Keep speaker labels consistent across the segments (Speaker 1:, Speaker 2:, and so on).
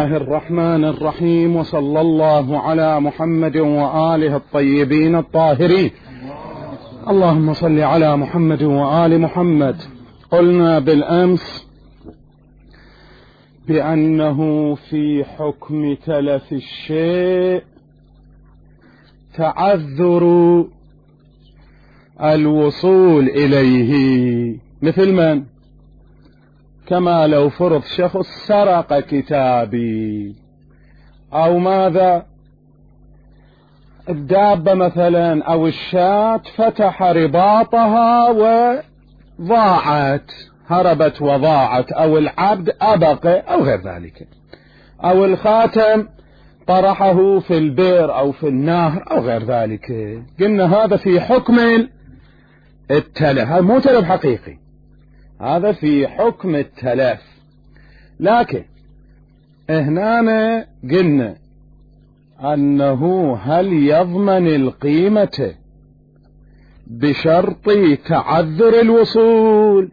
Speaker 1: الله الرحمن الرحيم، وصلى الله على محمد وآله الطيبين الطاهرين. اللهم صل على محمد وآل محمد. قلنا بالأمس بأنه في حكم تلف الشيء تعذر الوصول إليه، مثل من؟ كما لو فرض شخص سرق كتابي أو ماذا، الدابة مثلا أو الشاة فتح رباطها وضاعت، هربت وضاعت، أو العبد أبق أو غير ذلك، أو الخاتم طرحه في البئر أو في النهر أو غير ذلك. قلنا هذا في حكم التلف، هذا مو تلف حقيقي، هذا في حكم التلف. لكن هنا قلنا أنه هل يضمن القيمة بشرط تعذر الوصول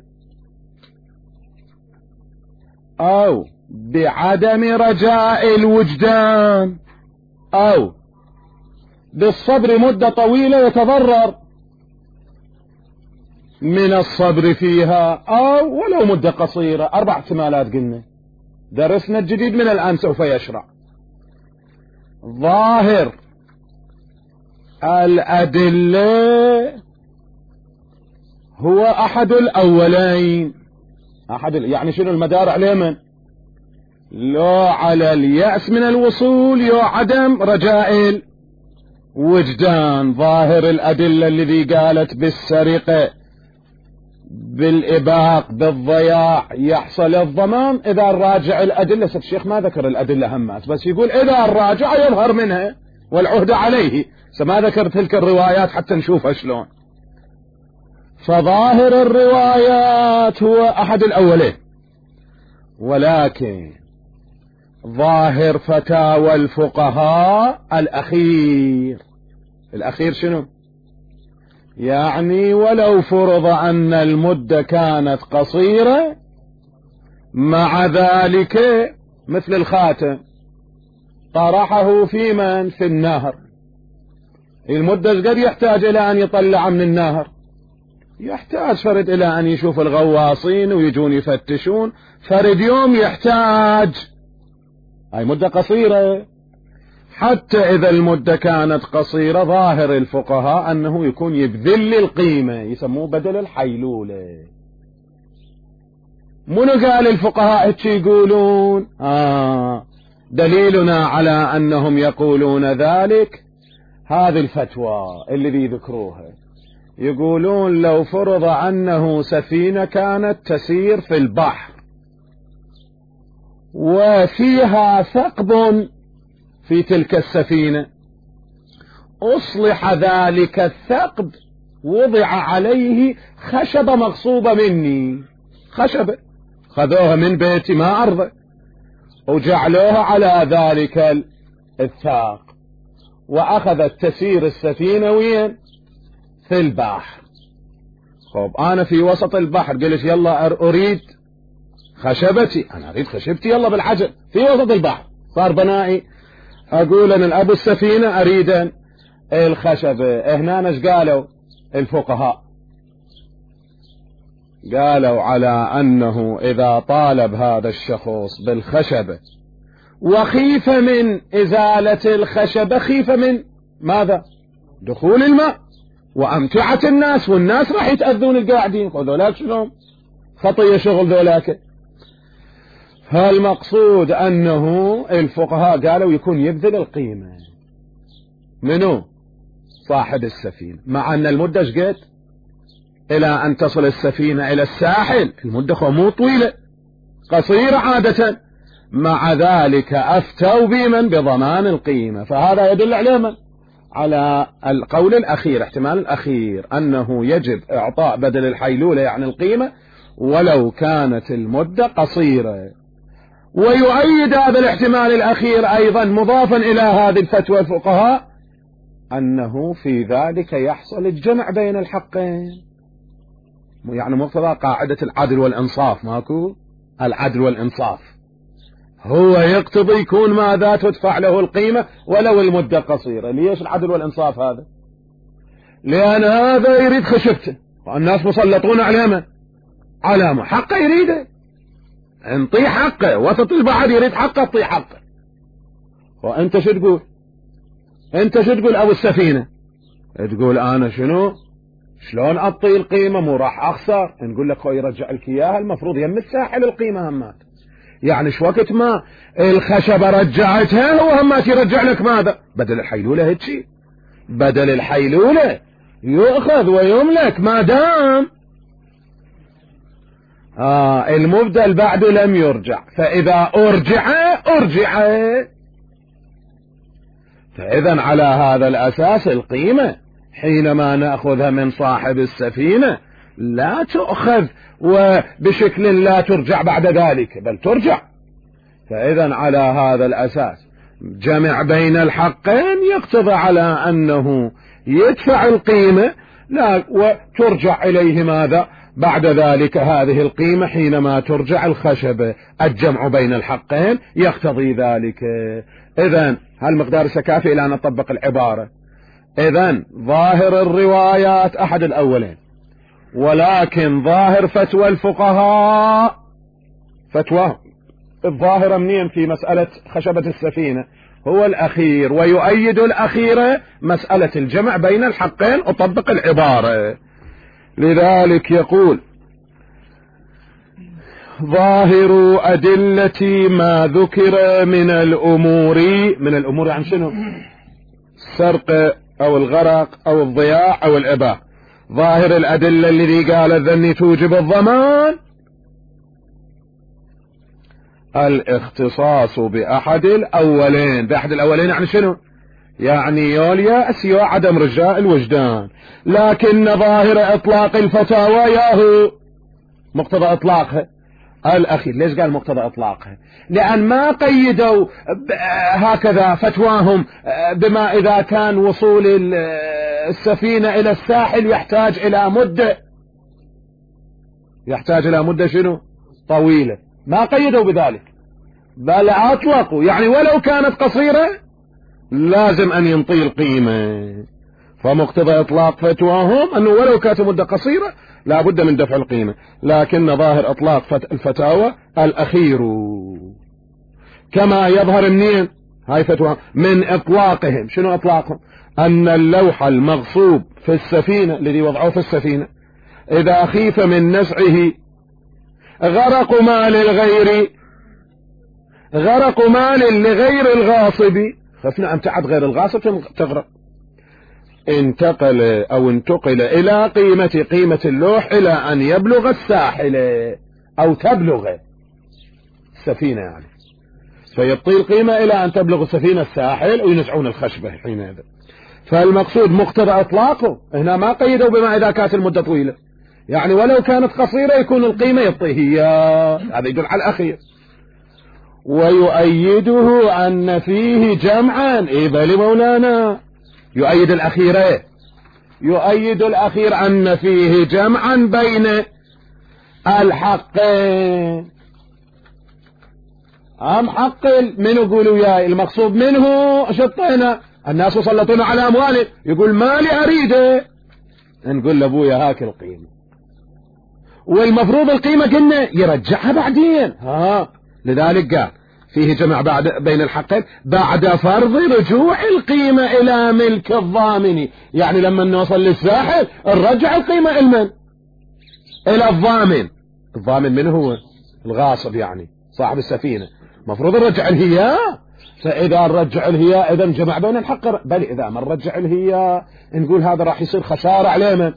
Speaker 1: أو بعدم رجاء الوجدان أو بالصبر مدة طويلة يتضرر من الصبر فيها، أو ولو مدة قصيرة. 4 احتمالات قلنا، درسنا الجديد من الآن سوف يشرع. ظاهر الأدلة هو أحد الأولين، يعني شنو المدار عليه؟ من لو على اليأس من الوصول يو عدم رجاء الوجدان. ظاهر الأدلة الذي قالت بالسرقة بالإباق بالضياع يحصل الضمان إذا الراجع الأدلة. الشيخ ما ذكر الأدلة همات، بس يقول إذا الراجع يظهر منها والعهد عليه، ما ذكر تلك الروايات حتى نشوفها شلون. فظاهر الروايات هو أحد الأولين، ولكن ظاهر فتاوى الفقهاء الأخير شنو؟ يعني ولو فرض أن المدة كانت قصيرة، مع ذلك مثل الخاتم طرحه في من؟ في النهر. المدة قد يحتاج إلى أن يطلع من النهر، يحتاج فرد إلى أن يشوف الغواصين ويجون يفتشون، فرد يوم يحتاج، هاي مدة قصيرة. حتى إذا المدة كانت قصيرة ظاهر الفقهاء أنه يكون يبذل القيمة، يسموه بدل الحيلولة. منو قال الفقهاء هيك يقولون؟ دليلنا على أنهم يقولون ذلك هذه الفتوى الذي ذكروها. يقولون لو فرض أنه سفينة كانت تسير في البحر وفيها ثقب في تلك السفينة، أصلح ذلك الثقب، وضع عليه خشبة مغصوبة مني، خشبة خذوها من بيتي ما أرضى وجعلوها على ذلك الثاق، وأخذت تسير السفينة وين؟ في البحر. خب أنا في وسط البحر قلت يلا أريد خشبتي، أنا أريد خشبتي يلا بالعجل في وسط البحر، صار بنائي. أقول أن أبو السفينة أريد الخشبة. هنا ايش قالوا الفقهاء؟ قالوا على أنه إذا طالب هذا الشخص بالخشبة وخيف من إزالة الخشبة، خيف من ماذا؟ دخول الماء وأمتعة الناس، والناس راح يتأذون القاعدين، وذولاك شنو خطية شغل ذولاك. فالمقصود أنه الفقهاء قالوا يكون يبذل القيمة. منو؟ صاحب السفينة، مع أن المدة شقد إلى أن تصل السفينة إلى الساحل، المدة مو طويلة، قصيرة عادة، مع ذلك أفتوا بمن؟ بضمان القيمة. فهذا يدل على من؟ على القول الأخير، احتمال الأخير، أنه يجب إعطاء بدل الحيلولة يعني القيمة ولو كانت المدة قصيرة. ويؤيد هذا الاحتمال الأخير أيضا مضافا إلى هذه الفتوى الفقهاء أنه في ذلك يحصل الجمع بين الحقين، يعني مقتضى قاعدة العدل والإنصاف، ماكو العدل والإنصاف، هو يقتضي يكون ماذا تدفع له القيمة ولو المدة قصيرة. ليش العدل والإنصاف هذا؟ لأن هذا يريد خشبته والناس مسلطون على علامة حقه يريده، انطي حقه، وسط البعض يريد حقه اطي حقه. وانت شو تقول؟ انت شو تقول؟ او السفينة تقول انا شنو شلون اطي القيمة مو راح اخسر. نقول لك هو يرجع لك اياها، المفروض يم الساحل القيمة همات، يعني شو وقت ما الخشبة رجعتها هو همات يرجع لك ماذا؟ بدل الحيلولة هيك، بدل الحيلولة يؤخذ ويملك ما دام المبدل بعده لم يرجع. فإذا أرجع فإذا على هذا الأساس القيمة حينما نأخذها من صاحب السفينة لا تؤخذ وبشكل لا ترجع بعد ذلك، بل ترجع. فإذا على هذا الأساس جمع بين الحقين يقتضي على أنه يدفع القيمة لا وترجع إليه ماذا بعد ذلك هذه القيمة حينما ترجع الخشبة. الجمع بين الحقين يقتضي ذلك. إذن هل مقدار سكافي إلى أن نطبق العبارة؟ إذن ظاهر الروايات أحد الأولين، ولكن ظاهر فتوى الفقهاء فتوى الظاهرة منين في مسألة خشبة السفينة هو الأخير، ويؤيد الأخيرة مسألة الجمع بين الحقين. أطبق العبارة. لذلك يقول ظاهر أدلة ما ذكر من الأمور عن شنو؟ السرقة أو الغرق أو الضياع أو الإباء. ظاهر الأدلة الذي قال الذني توجب الضمان الاختصاص بأحد الأولين. يعني شنو؟ يعني يولياس عدم رجاء الوجدان. لكن ظاهر إطلاق الفتاوى ياهو مقتضى إطلاقها الأخير. ليش قال مقتضى إطلاقها؟ لأن ما قيدوا هكذا فتواهم بما إذا كان وصول السفينة إلى الساحل يحتاج إلى مدة شنو؟ طويلة. ما قيدوا بذلك، بل أطلقوا يعني ولو كانت قصيرة لازم أن ينطي القيمة. فمقتضى إطلاق فتواهم أنه ولو كانت مدة قصيرة لا بد من دفع القيمة. لكن ظاهر إطلاق الفتاوى الأخير كما يظهر منين هاي فتوى من إطلاقهم. شنو إطلاقهم؟ أن اللوح المغصوب في السفينة الذي وضعوه في السفينة إذا خيف من نزعه غرق مال لغير الغاصب، خفنا أن تعد غير الغاصب تغرق، انتقل إلى قيمة اللوح إلى أن يبلغ الساحل أو تبلغ السفينة، يعني فيبطي القيمة إلى أن تبلغ السفينة الساحل وينزعون الخشبة حينئذ. فالمقصود مقتضى إطلاقه هنا ما قيدوا بما إذا كانت المدة طويلة، يعني ولو كانت قصيرة يكون القيمة يبطيه. هذا يدل على الأخير. ويؤيده أن فيه جمعا بل مولانا يؤيد الأخير أن فيه جمعا بين الحقين. حق من يقولوا يا المقصود منه شطينا الناس سلطونا على أمواله، يقول مالي أريده، نقول لأبويا هاك القيمة، والمفروض القيمة قلنا يرجعها بعدين. لذلك قال فيه جمع بين الحقين بعد فرض رجوع القيمة إلى ملك الضامن. يعني لما نوصل للساحل نرجع القيمة إلى الضامن. الضامن من هو؟ الغاصب، يعني صاحب السفينة. مفروض نرجع الهياء. فإذا نرجع الهياء إذا جمع بين الحق. بل إذا ما نرجع الهياء نقول هذا راح يصير خسارة عليه، من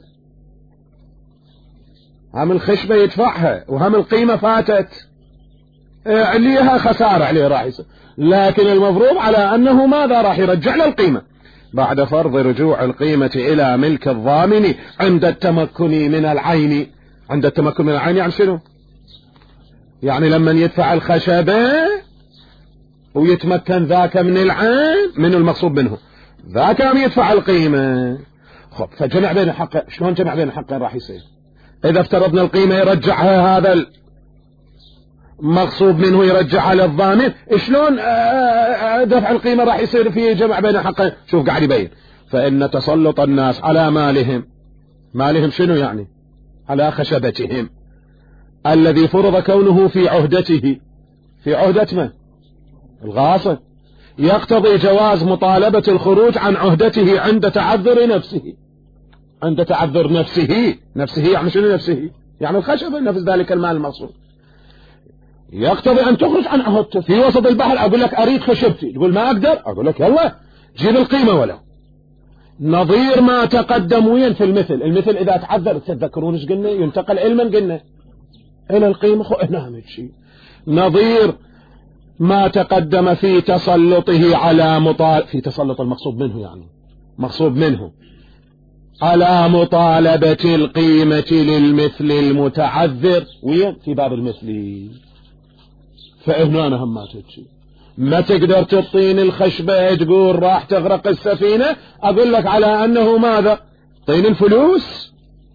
Speaker 1: هم الخشبة يدفعها وهم القيمة فاتت عليها خسارة عليه راح يصير. لكن المفروض على أنه ماذا راح يرجع له القيمة بعد فرض رجوع القيمة إلى ملك الضامن عند التمكن من العين. عند التمكن من العين يعني شنو؟ يعني لما يدفع الخشبة ويتمكن ذاك من العين، من المقصود منه ذاك يدفع القيمة. فجمع بين الحق. شلون جمع بين الحقين راح يصير؟ إذا افترضنا القيمة يرجعها هذا مغصوب منه يرجع على الضامن. شلون دفع القيمة راح يصير فيه جمع بين الحقين؟ شوف قاعد يبين. فإن تسلط الناس على مالهم شنو يعني؟ على خشبتهم الذي فرض كونه في عهدته، في عهدة من؟ الغاصب، يقتضي جواز مطالبة الخروج عن عهدته عند تعذر نفسه. عند تعذر نفسه يعني شنو نفسه؟ يعني الخشبة، نفس ذلك المال المغصوب. يقتضي أن تخرج عن عهدته. في وسط البحر أقول لك أريد خشبتي، تقول ما أقدر، أقول لك يلا جيب القيمة. ولو نظير ما تقدم وين في المثل إذا تعذر، تتذكرون ايش قلنا؟ ينتقل علما قلنا إلى القيمة. هنا شيء نظير ما تقدم في تسلطه على في تسلط المقصود منه، يعني مقصود منه على مطالبة القيمة للمثل المتعذر وين؟ في باب المثل. فهنا أنا هم ما تجي ما تقدر تعطيني الخشبة تقول راح تغرق السفينة، أقول لك على أنه ماذا؟ طين الفلوس.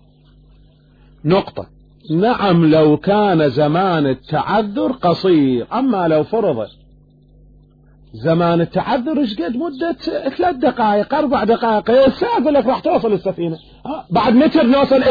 Speaker 1: نقطة. نعم لو كان زمان التعذر قصير، أما لو فرض زمان التعذر ايش قد مدة 3 دقائق 4 دقائق ساعة، أقول لك راح توصل السفينة. بعد متر نوصل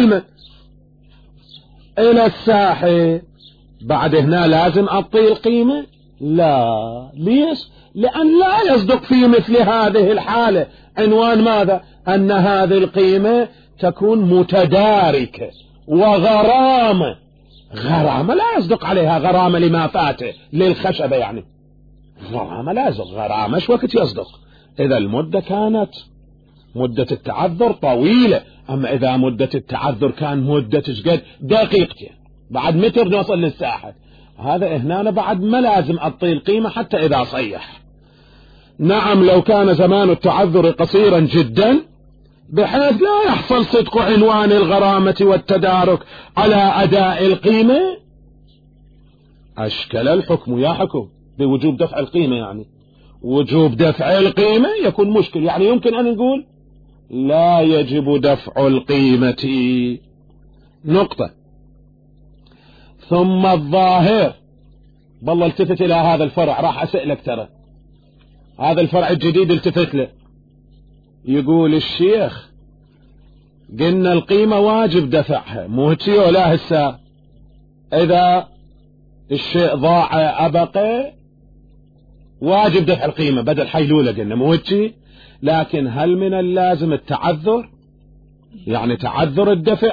Speaker 1: إلى الساحل. بعد هنا لازم أعطي القيمة؟ لا. ليش؟ لأن لا يصدق في مثل هذه الحالة عنوان ماذا؟ أن هذه القيمة تكون متداركة وغرامة. غرامة لا يصدق عليها غرامة لما فاته للخشبة، يعني غرامة لا يصدق. غرامة شو وقت يصدق؟ إذا المدة كانت مدة التعذر طويلة. أما إذا مدة التعذر كان مدة شقد دقيقتين، بعد متر نوصل للساحل، هذا هنا أنا بعد ما لازم أعطي القيمة حتى إذا صيح. نعم لو كان زمان التعذر قصيرا جدا بحيث لا يحصل صدق عنوان الغرامة والتدارك على أداء القيمة، أشكل الحكم يا حكم بوجوب دفع القيمة. يعني وجوب دفع القيمة يكون مشكل، يعني يمكن أن نقول لا يجب دفع القيمة. نقطة. ثم الظاهر، والله التفت إلى هذا الفرع، راح أسألك ترى هذا الفرع الجديد التفت له. يقول الشيخ قلنا القيمة واجب دفعها، مو هتي ولا هسه إذا الشيء ضاع أبقى واجب دفع القيمة بدل حيلولة، قلنا مو هتي. لكن هل من اللازم التعذر؟ يعني تعذر الدفع،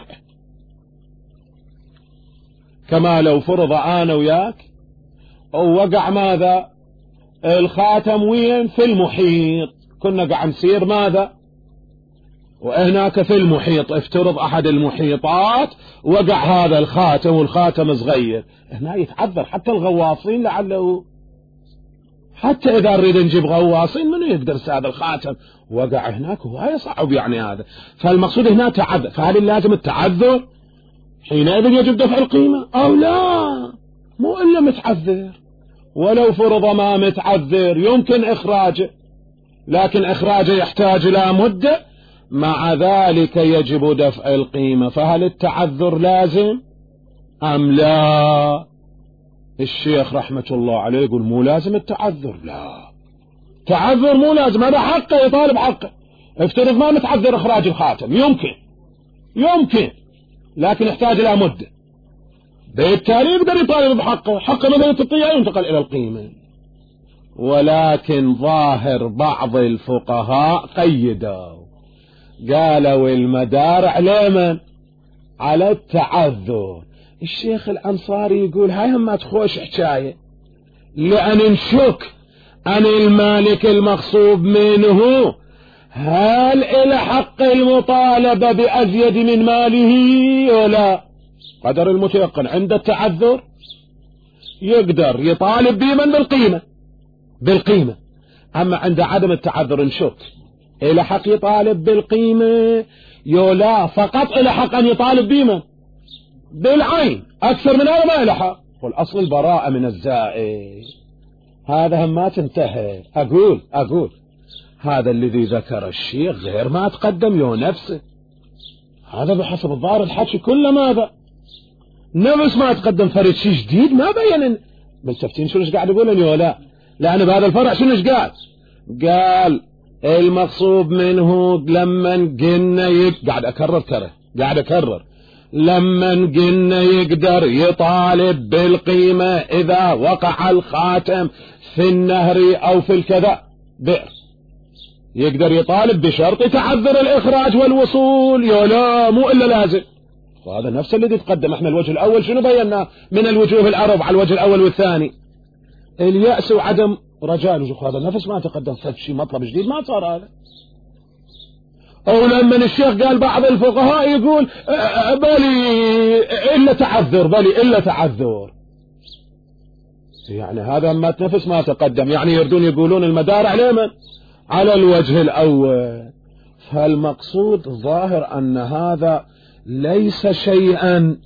Speaker 1: كما لو فرض أنا وياك ووقع ماذا؟ الخاتم وين؟ في المحيط. كنا قاعد نسير ماذا؟ وهناك في المحيط، افترض أحد المحيطات وقع هذا الخاتم، والخاتم صغير، هنا يتعذر حتى الغواصين. لعله حتى إذا نريد نجيب غواصين من يقدر هذا الخاتم وقع هناك، وهي صعب يعني هذا. فالمقصود هنا تعذر. فهل لازم التعذر حينئذ يجب دفع القيمة أو لا؟ مو إلا متعذر. ولو فرض ما متعذر يمكن إخراجه، لكن إخراجه يحتاج إلى مدة، مع ذلك يجب دفع القيمة. فهل التعذر لازم أم لا؟ الشيخ رحمة الله عليه يقول مو لازم التعذر. لا، تعذر مو لازم، هذا حقه يطالب حقه. افترض ما متعذر إخراج الخاتم، يمكن لكن يحتاج إلى مدة، بالتالي يقدر يطالب بحقه. حقه ما يستطيع ينتقل إلى القيمة. ولكن ظاهر بعض الفقهاء قيدوا، قالوا المدار على من؟ على التعذر. الشيخ الأنصاري يقول هاي هم ما تخوش حكاية، لأن نشك أن المالك المغصوب منه هل إلى حق المطالبة بأزيد من ماله ولا؟ قدر المتيقن عند التعذر يقدر يطالب بمن؟ بالقيمة. أما عند عدم التعذر نشك إلى حق يطالب بالقيمة يولا، فقط إلى حق أن يطالب بمن؟ بالعين. أكثر من هذا ما إلى حق. والأصل البراءة من الزائد. هذا هم ما تنتهي. أقول هذا الذي ذكر الشيخ غير ما تقدم له نفسه. هذا بحسب الظاهر الحكي كله ماذا؟ نفس ما تقدم، فرد شيء جديد ما بين ملتفتين شنو قاعد يقولون ولا لأن بهذا الفرع شنو قال المقصود منه لما قلنا قاعد أكرر لما قلنا يقدر يطالب بالقيمة إذا وقع الخاتم في النهر أو في الكذا بئر، يقدر يطالب بشرط تعذر الإخراج والوصول يولا مو إلا لازم. وهذا نفس الذي تقدم. احنا الوجه الأول شنو بينا من الوجوه الأربع على الوجه الأول والثاني؟ اليأس وعدم رجاء الوجوه. هذا نفس ما تقدم. فشي مطلب جديد ما صار هذا. أو لما الشيخ قال بعض الفقهاء يقول بلي إلا تعذر يعني هذا ما تنفس ما تقدم. يعني يردون يقولون المدار على من؟ على الوجه الأول. فالمقصود ظاهر أن هذا ليس شيئا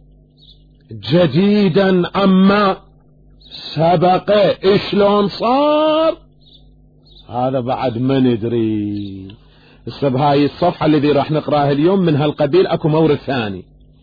Speaker 1: جديدا أما سبق. شلون صار هذا بعد ما ندري. هاي الصفحة الذي راح نقراها اليوم من هالقبيل اكو مورد ثاني.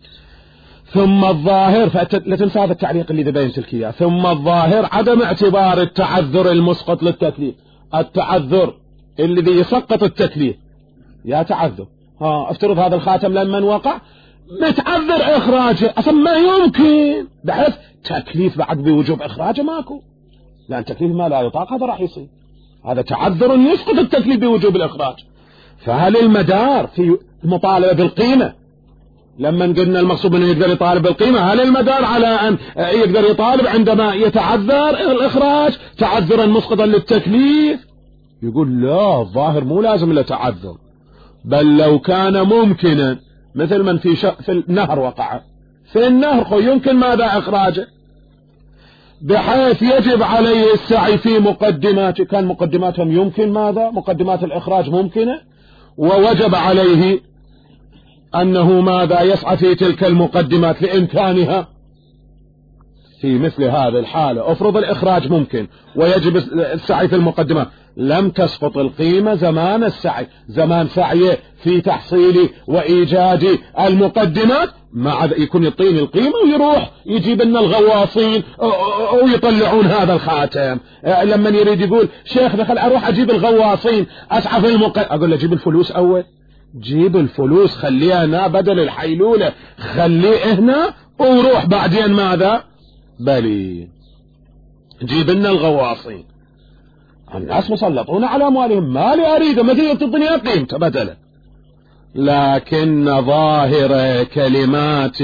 Speaker 1: ثم الظاهر لا تنسى هذا التعليق اللي بينت لك اياه. ثم الظاهر عدم اعتبار التعذر المسقط للتكليف. التعذر الذي يسقط التكليف يا تعذر افترض هذا الخاتم لما وقع متعذر اخراجه اصلا ما يمكن بحيث تكليف بعد بوجوب اخراجه ماكو، لان تكليف ما لا يطاق هذا راح يصير. هذا تعذر يسقط التكليف بوجوب الاخراج. فهل المدار في المطالبة بالقيمة لما قلنا المقصود انه يقدر يطالب بالقيمة، هل المدار على ان يقدر يطالب عندما يتعذر الاخراج تعذرا مسقطا للتكليف؟ يقول لا الظاهر مو لازم الا تعذر، بل لو كان ممكنا مثل من في النهر وقع في النهر يمكن ماذا اخراجه بحيث يجب عليه السعي في مقدماته. كان مقدماتهم يمكن ماذا مقدمات الاخراج ممكنة، ووجب عليه أنه ماذا يسعى في تلك المقدمات لإمكانها. في مثل هذه الحالة افرض الإخراج ممكن ويجب السعي في المقدمات، لم تسقط القيمة زمان السعي، زمان سعيه في تحصيل وإيجاد المقدمات مع يكون يطين القيمة ويروح يجيب لنا الغواصين ويطلعون هذا الخاتم. لما يريد يقول شيخ دخل اروح اجيب الغواصين اسعى في اقول له جيب الفلوس اول، جيب الفلوس خليها هنا بدل الحيلولة، خليه هنا وروح بعدين ماذا بلي جيب لنا الغواصين. الناس مسلطون على اموالهم، ما لي اريده ما تقدر الدنيا قيمته بدله. لكن ظاهر كلمات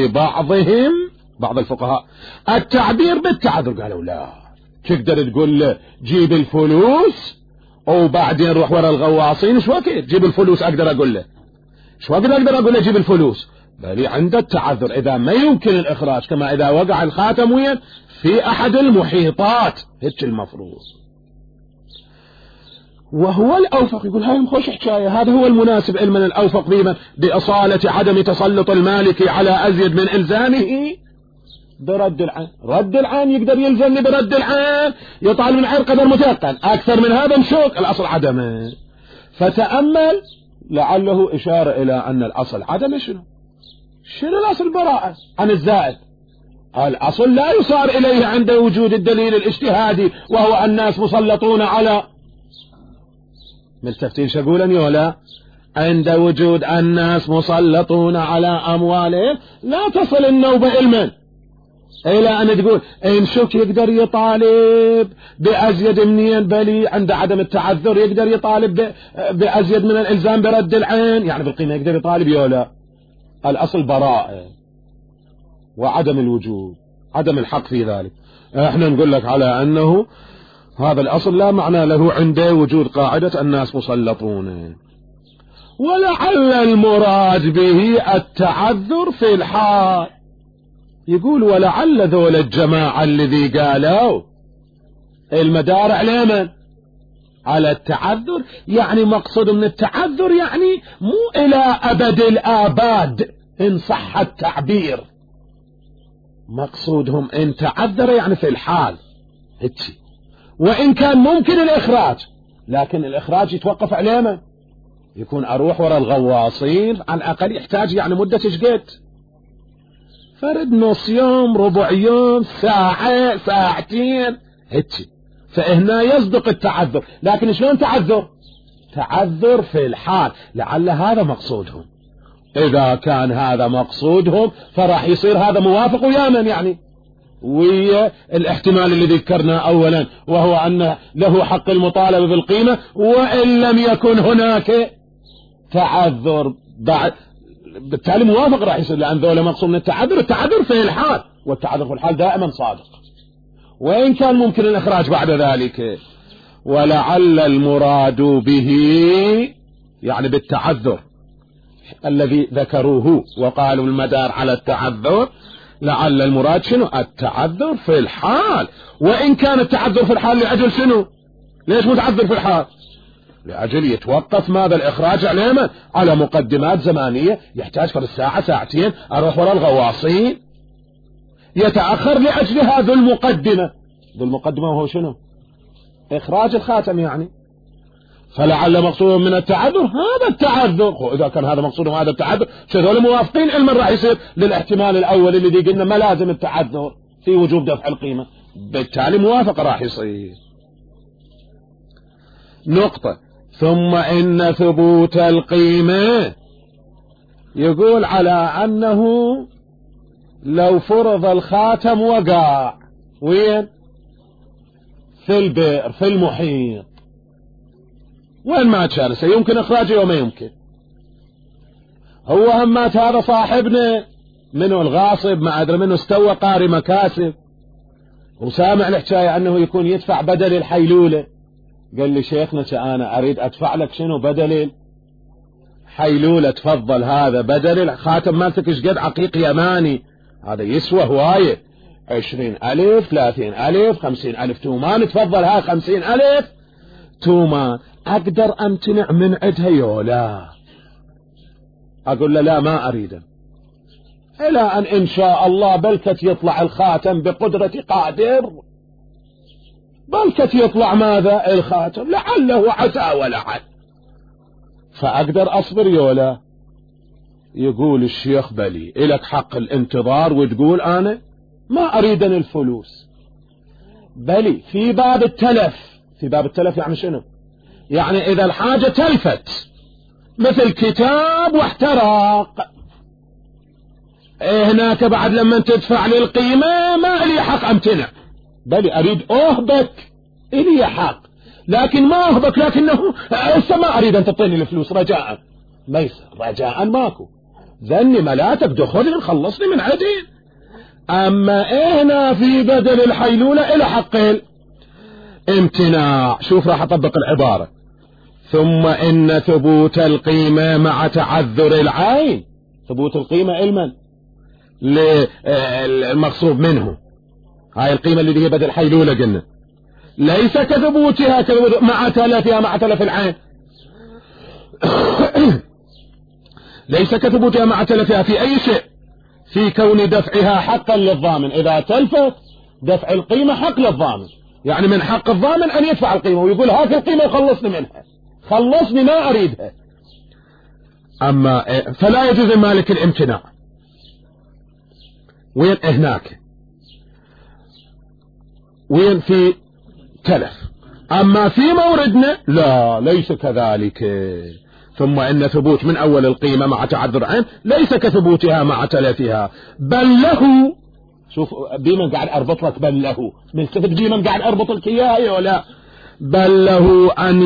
Speaker 1: بعض الفقهاء التعبير بالتعذر. قالوا لا تقدر تقول له جيب الفلوس وبعدين روح ورا الغواصين. شو وقت جيب الفلوس اقدر اقول له شو وقت اقدر اقول له جيب الفلوس؟ بل عند التعذر اذا ما يمكن الاخراج، كما اذا وقع الخاتم وين في احد المحيطات هيك المفروض. وهو الأوفق يقول هاي مخوش حكاية، هذا هو المناسب علما الأوفق بما بأصالة عدم تسلط المالك على أزيد من إلزامه برد العين. رد العين يقدر يلزمني برد العين، يطال من عين قدر متيقن، أكثر من هذا نشوك الأصل عدمه. فتأمل لعله إشارة إلى أن الأصل عدم شنو الأصل براءة عن الزائد. الأصل لا يصار إليه عند وجود الدليل الاجتهادي وهو الناس مسلطون على ملتفتين شقولا يولا عند وجود الناس مسلطون على أموالهم لا تصل النوبة علما إلى أن تقول إن شك يقدر يطالب بأزيد منين، بلي عند عدم التعذر يقدر يطالب بأزيد من الإلزام برد العين، يعني بالقيمة يقدر يطالب يولا. الأصل براءة وعدم الوجود عدم الحق في ذلك. احنا نقول لك على أنه هذا الأصل لا معنى له عند وجود قاعدة الناس مسلطون. ولعل المراد به التعذر في الحال. يقول ولعل ذول الجماعة الذي قالوا المدار على من؟ على التعذر، يعني مقصود من التعذر يعني مو إلى أبد الآباد إن صح التعبير، مقصودهم إن تعذر يعني في الحال هتشي. وإن كان ممكن الإخراج، لكن الإخراج يتوقف عليه من؟ يكون أروح وراء الغواصين على الأقل يحتاج يعني مدة شقيت. فرد نص يوم، ربع يوم، ساعة، ساعتين، هيك. فهنا يصدق التعذر. لكن شلون تعذر؟ تعذر في الحال، لعل هذا مقصودهم. إذا كان هذا مقصودهم فراح يصير هذا موافق ويا من يعني ويا الاحتمال الذي ذكرنا أولا، وهو أن له حق المطالبة بالقيمة وإن لم يكن هناك تعذر بعد، بالتالي موافق راح يصير، لأن ذولا مقصود من التعذر في الحال، والتعذر في الحال دائما صادق، وإن كان ممكن الإخراج بعد ذلك. ولعل المراد به يعني بالتعذر الذي ذكروه وقالوا المدار على التعذر، لعل المراد شنو؟ التعذر في الحال. وإن كان التعذر في الحال لأجل شنو؟ ليش متعذر في الحال؟ لأجل يتوقف ماذا؟ الإخراج على على مقدمات زمانية، يحتاج فرد ساعة ساعتين أروح وراء الغواصين، يتأخر لأجل هذه المقدمة. ذو المقدمة وهو شنو؟ إخراج الخاتم يعني. فلعل مقصود من التعذر هذا التعذر. إذا كان هذا مقصود من هذا التعذر فهذول موافقين علما راح يصير للاحتمال الأول الذي قلنا ما لازم التعذر في وجوب دفع القيمة، بالتالي موافق راح يصير. نقطة. ثم إن ثبوت القيمة يقول على أنه لو فرض الخاتم وقع وين؟ في البئر، في المحيط، وين ما كان يمكن إخراجه وما يمكن. هو همات هذا صاحبنا منه الغاصب ما أدري منه استوى قاري مكاسب وسامع الحكاية أنه يكون يدفع بدل الحيلولة. قال لي شيخنا أنا أريد أدفع لك شنو بدل الحيلولة، تفضل هذا بدل الخاتم مالتك ايش قد عقيق يماني، هذا يسوى هواية 20,000 30,000 50,000 تومان، تفضل ها 50,000 تومان. أقدر أمتنع من عدها يولا؟ أقول له لا ما أريده، إلى أن إن شاء الله بلكت يطلع الخاتم بقدرة قادر، بلكت يطلع ماذا؟ الخاتم، لعله عسى ولعل، فأقدر أصبر يولا؟ يقول الشيخ بلي إلك حق الانتظار وتقول أنا ما أريدن الفلوس. بلي في باب التلف. في باب التلف يعني شنو؟ يعني إذا الحاجة تلفت مثل كتاب واحترق، هناك بعد لما تدفع لي القيمة ما لي حق أمتنع، بل أريد أهبك، إلي حق، لكن ما أهبك، لكنه هسه ما أريد أن تعطيني الفلوس رجاء. ما يصير رجاء، ماكو ذني ملاتك دخلني خلصني من عدين. أما هنا في بدل الحيلولة إلى حق الامتناع. شوف راح أطبق العبارة. ثم إن ثبوت القيمة مع تعذر العين. ثبوت القيمة علما للمقصود منه هاي القيمة اللي هي بدل حيلولة قلنا، ليس كثبوتها مع تلفها مع تلف العين ليس كثبوتها مع تلفها في أي شيء، في كون دفعها حقا للضامن. إذا تلفت دفع القيمة حق للضامن، يعني من حق الضامن أن يدفع القيمة ويقول هاك القيمة وخلصني منها، خلصني ما أريدها. أما فلا يجوز المالك الامتناع. وين هناك؟ وين في تلف. أما في موردنا لا، ليس كذلك. ثم إن ثبوت من أول القيمة مع تعذر عين ليس كثبوتها مع تلفها، بل له. شوف ديما قاعد أربط لك بل له، من صفة ديما قاعد أربط لك إياها ولا؟ بل له أن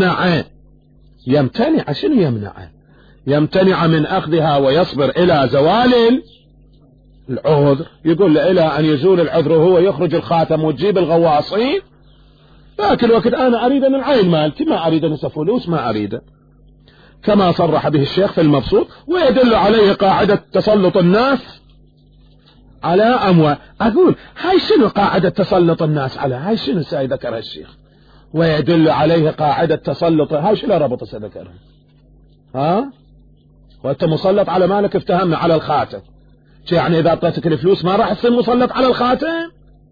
Speaker 1: يمتنع. شنو يمنع؟ يمتنع من أخذها ويصبر إلى زوال العذر. يقول له إلى أن يزول العذر وهو يخرج الخاتم وتجيب الغواصين، ذاك الوقت أنا أريد أن العين مالتي، ما أريد أن فلوس، ما أريد، كما صرح به الشيخ في المبسوط. ويدل عليه قاعدة تسلط الناس على أموال. أقول هاي شنو قاعدة تسلط الناس على هاي شنو ساي ذكرها الشيخ؟ ويدل عليه قاعدة تسلط هاي شنو ربط سذكرها؟ ها؟ وأنت مسلط على مالك، افتهمنا على الخاتم، يعني إذا أعطيتك الفلوس ما راح تصير مسلط على الخاتم؟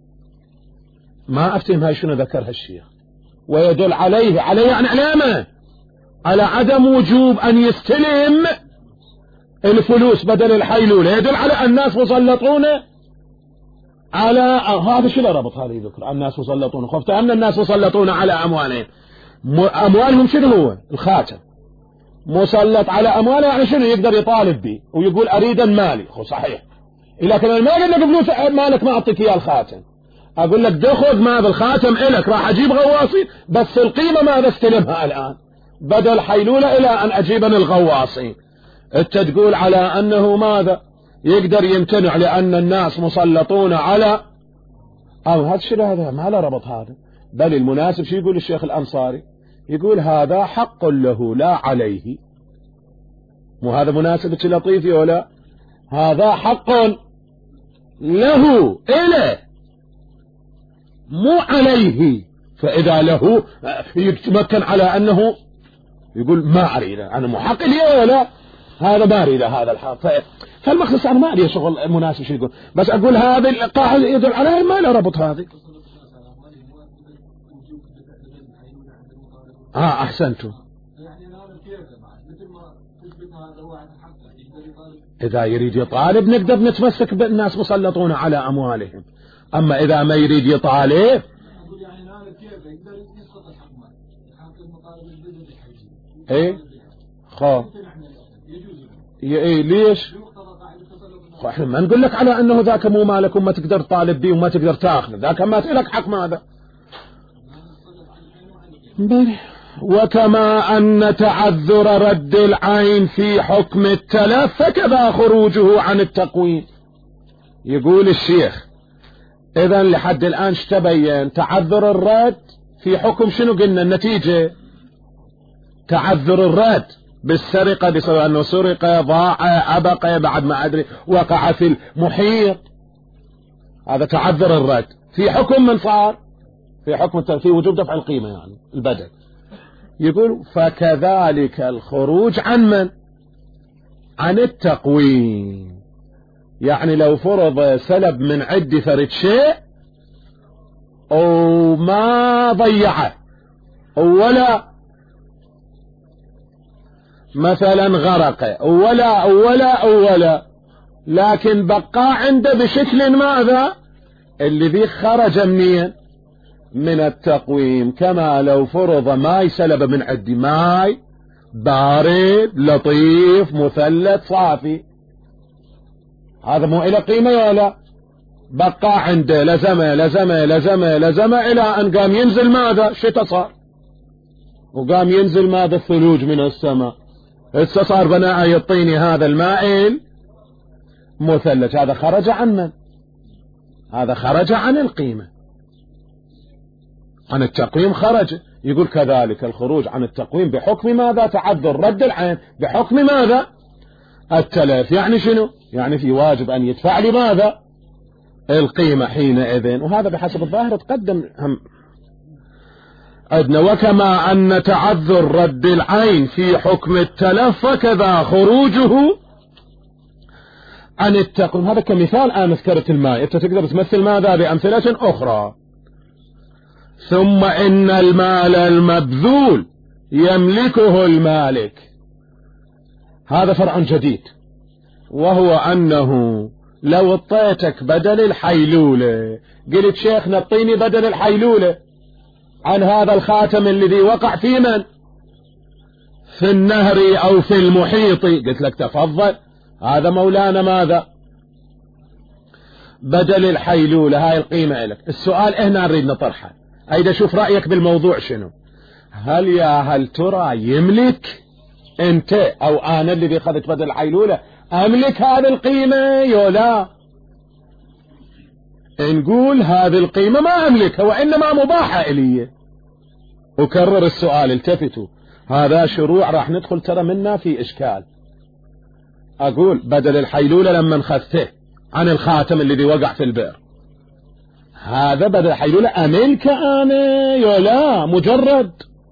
Speaker 1: ما أفتهم هاي شنو ذكرها الشيخ. ويدل عليه يعني علامة على عدم وجوب أن يستلم الفلوس بدل الحيلولة يدل على الناس مسلطون على هذا. شو ربط هذه ذكر الناس مسلطون؟ خفت أن الناس مسلطون على أموالهم. أموالهم شنو هو؟ الخاتم مسلط على أمواله، يعني شنو؟ يقدر يطالب به ويقول أريد مالي. صحيح، لكن أنا ما أقول لك فلوس مالك ما أعطيك إياه الخاتم، أقول لك دخذ ما بالخاتم إلك، راح أجيب غواصي بس القيمة ما استلمها الآن، بدل حيلولة إلى أن أجيبني الغواصين. أنت تقول على أنه ماذا يقدر يمتنع لأن الناس مسلطون على أو هذا الشيء، هذا ما له ربط هذا. بل المناسب شو يقول الشيخ الأنصاري؟ يقول هذا حق له لا عليه. مو هذا مناسبة لطيفي ولا؟ هذا حق له إله مو عليه، فإذا له يتمكن على أنه يقول ما أريده أنا محق لي ولا هذا ما أريده هذا الحق. فالمخصص أنا ما أريد شغل مناسب شو يقول، بس أقول هذا القاعدة يدل عليها ما له ربط هذه. أحسنتم. إذا يريد يطالب نقدر نتمسك بالناس مسلطون على أموالهم، أما إذا ما يريد يطالب إيه خو ليش؟ احنا ما نقول لك على أنه ذاك مو مالك وما تقدر تطالب به وما تقدر تأخذ، ذاك ما لك حق ماذا. وكما أن تعذر رد العين في حكم التلف فكذا خروجه عن التقويم. يقول الشيخ إذن لحد الآن اشتبين تعذر الرد في حكم شنو؟ قلنا النتيجة تعذر الرد بالسرقة بسبب أنه سرق ضاع أبقى بعد ما أدري وقع في المحيط، هذا تعذر الرد في حكم من صار في حكم في وجوب دفع القيمة يعني البدل. يقول فكذلك الخروج عن من؟ عن التقويم. يعني لو فرض سلب من عندي فرد شيء وما ضيعه ولا مثلا غرق ولا لكن بقى عنده بشكل ماذا الذي خرج منين؟ من التقويم. كما لو فرض ماي سلب من عندي، ماي بارد لطيف مثلث صافي، هذا مو إلى قيمة ولا بقى عنده لزمه إلى أن قام ينزل ماذا؟ شتى صار وقام ينزل ماذا؟ الثلوج من السماء، هسه صار بناء يعطيني هذا المائل مثلث، هذا خرج عن من؟ هذا خرج عن القيمة، عن التقويم خرج. يقول كذلك الخروج عن التقويم بحكم ماذا؟ تعذر رد العين بحكم ماذا؟ التلف. يعني شنو؟ يعني في واجب أن يدفع لي ماذا؟ القيمة حينئذ. وهذا بحسب الظاهر تقدم هم عندنا. وكما أن تعذر رد العين في حكم التلف فكذا خروجه عن التقويم. هذا كمثال أنا ذكرت الماء، أنت تقدر تمثل ماذا بأمثلة أخرى. ثم إن المال المبذول يملكه المالك، هذا فرع جديد، وهو أنه لو اعطيتك بدل الحيلولة، قلت شيخنا اعطيني بدل الحيلولة عن هذا الخاتم الذي وقع في من؟ في النهر أو في المحيط، قلت لك تفضل هذا مولانا ماذا؟ بدل الحيلولة، هاي القيمة لك. السؤال هنا نريد نطرحه، أيضا شوف رأيك بالموضوع شنو. هل ترى يملك أنت أو أنا الذي أخذت بدل الحيلولة أملك هذه القيمة يولا؟ نقول هذه القيمة ما أملكها وإنما مباحة إلي. أكرر السؤال، التفتوا، هذا شروع راح ندخل ترى منا في إشكال. أقول بدل الحيلولة لما أخذته عن الخاتم الذي وقع في البئر، هذا بدل الحيلولة أملك أنا يولا؟ مجرد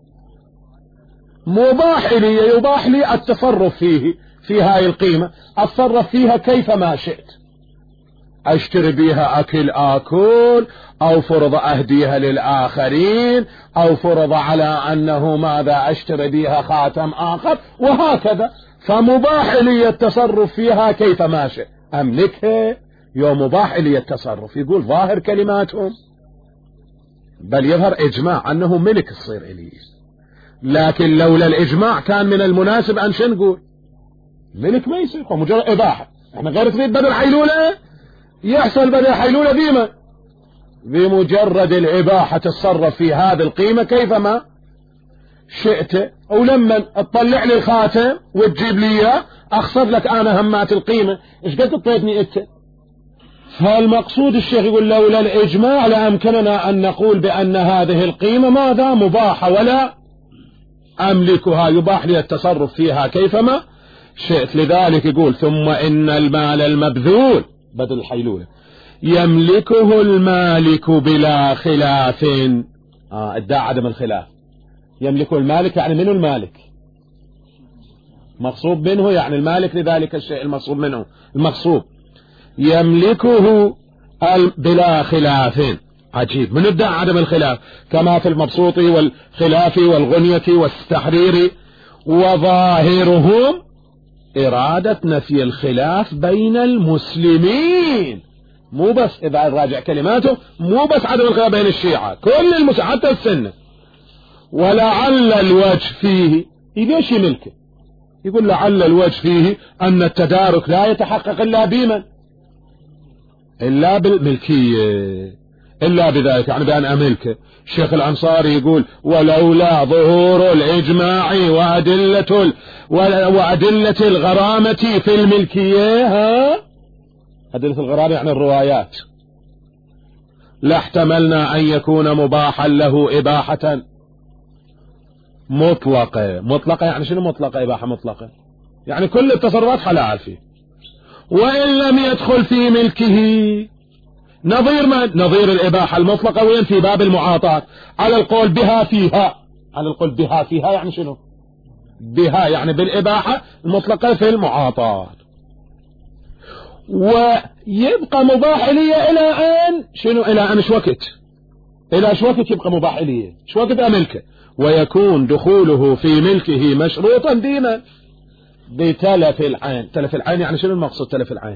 Speaker 1: مباح لي، يباح لي التصرف فيه، في هاي القيمة أتصرف فيها كيفما شئت، أشتري بيها أكل آكل، أو فرض أهديها للآخرين، أو فرض على أنه ماذا أشتري بيها خاتم آخر، وهكذا. فمباح لي التصرف فيها كيف ما شئ، أملكها يوم مباح لي التصرف. يقول ظاهر كلماتهم بل يظهر إجماع أنه ملك تصير إلي، لكن لولا الإجماع كان من المناسب أن نقول ملك ما يصير، مجرد إباحة. احنا غير تريد بدل حيلولة يحصل بدل حيلولة ديما، بمجرد الإباحة تتصرف في هذه القيمة كيفما شئت. ولما تطلع لي الخاتم وتجيب لي اياه اخصب لك انا همات القيمة، ايش قد اعطيتني انت؟ فالمقصود الشيخ يقول لولا الإجماع لأمكننا أن نقول بأن هذه القيمة ماذا مباحة ولا أملكها، يباح لي التصرف فيها كيفما شئت. لذلك يقول ثم إن المال المبذول بدل الحيلولة يملكه المالك بلا خلاف. ادعى عدم الخلاف. يملكه المالك يعني منه المالك مغصوب منه، يعني المالك لذلك الشيء المغصوب منه المغصوب يملكه بلا خلاف. عجيب، من ادعى عدم الخلاف كما في المبسوط والخلاف والغنية والتحرير. وظاهرهم إرادة نفي الخلاف بين المسلمين، مو بس إذا راجع كلماته مو بس عدم الخلاف بين الشيعة، كل حتى السنة. ولعل الوجه فيه ليش يملكه؟ يقول لعل الوجه فيه أن التدارك لا يتحقق إلا بمن؟ إلا بالملكية، إلا بذلك يعني بأن أملكه. الشيخ الأنصاري يقول ولولا ظهور الإجماع وأدلة الغرامة في الملكية، أدلة الغرامة يعني الروايات، لاحتملنا أن يكون مباحا له إباحة مطلقة. مطلقة يعني شنو مطلقة؟ إباحة مطلقة يعني كل التصرفات حلال فيه، وإن لم يدخل في ملكه نظير من؟ نظير الإباحة المطلقة. وين؟ في باب المعاطاة على القول بها فيها. على القول بها فيها يعني شنو؟ بها يعني بالإباحة المطلقة في المعاطاة. ويبقى مباح لي إلى أن شنو؟ إلى أن شوكت، إلى شوكت يبقى مباح لي، شوكت أملكه. ويكون دخوله في ملكه مشروطا ديما بتلف العين. تلف العين يعني شنو المقصود تلف العين؟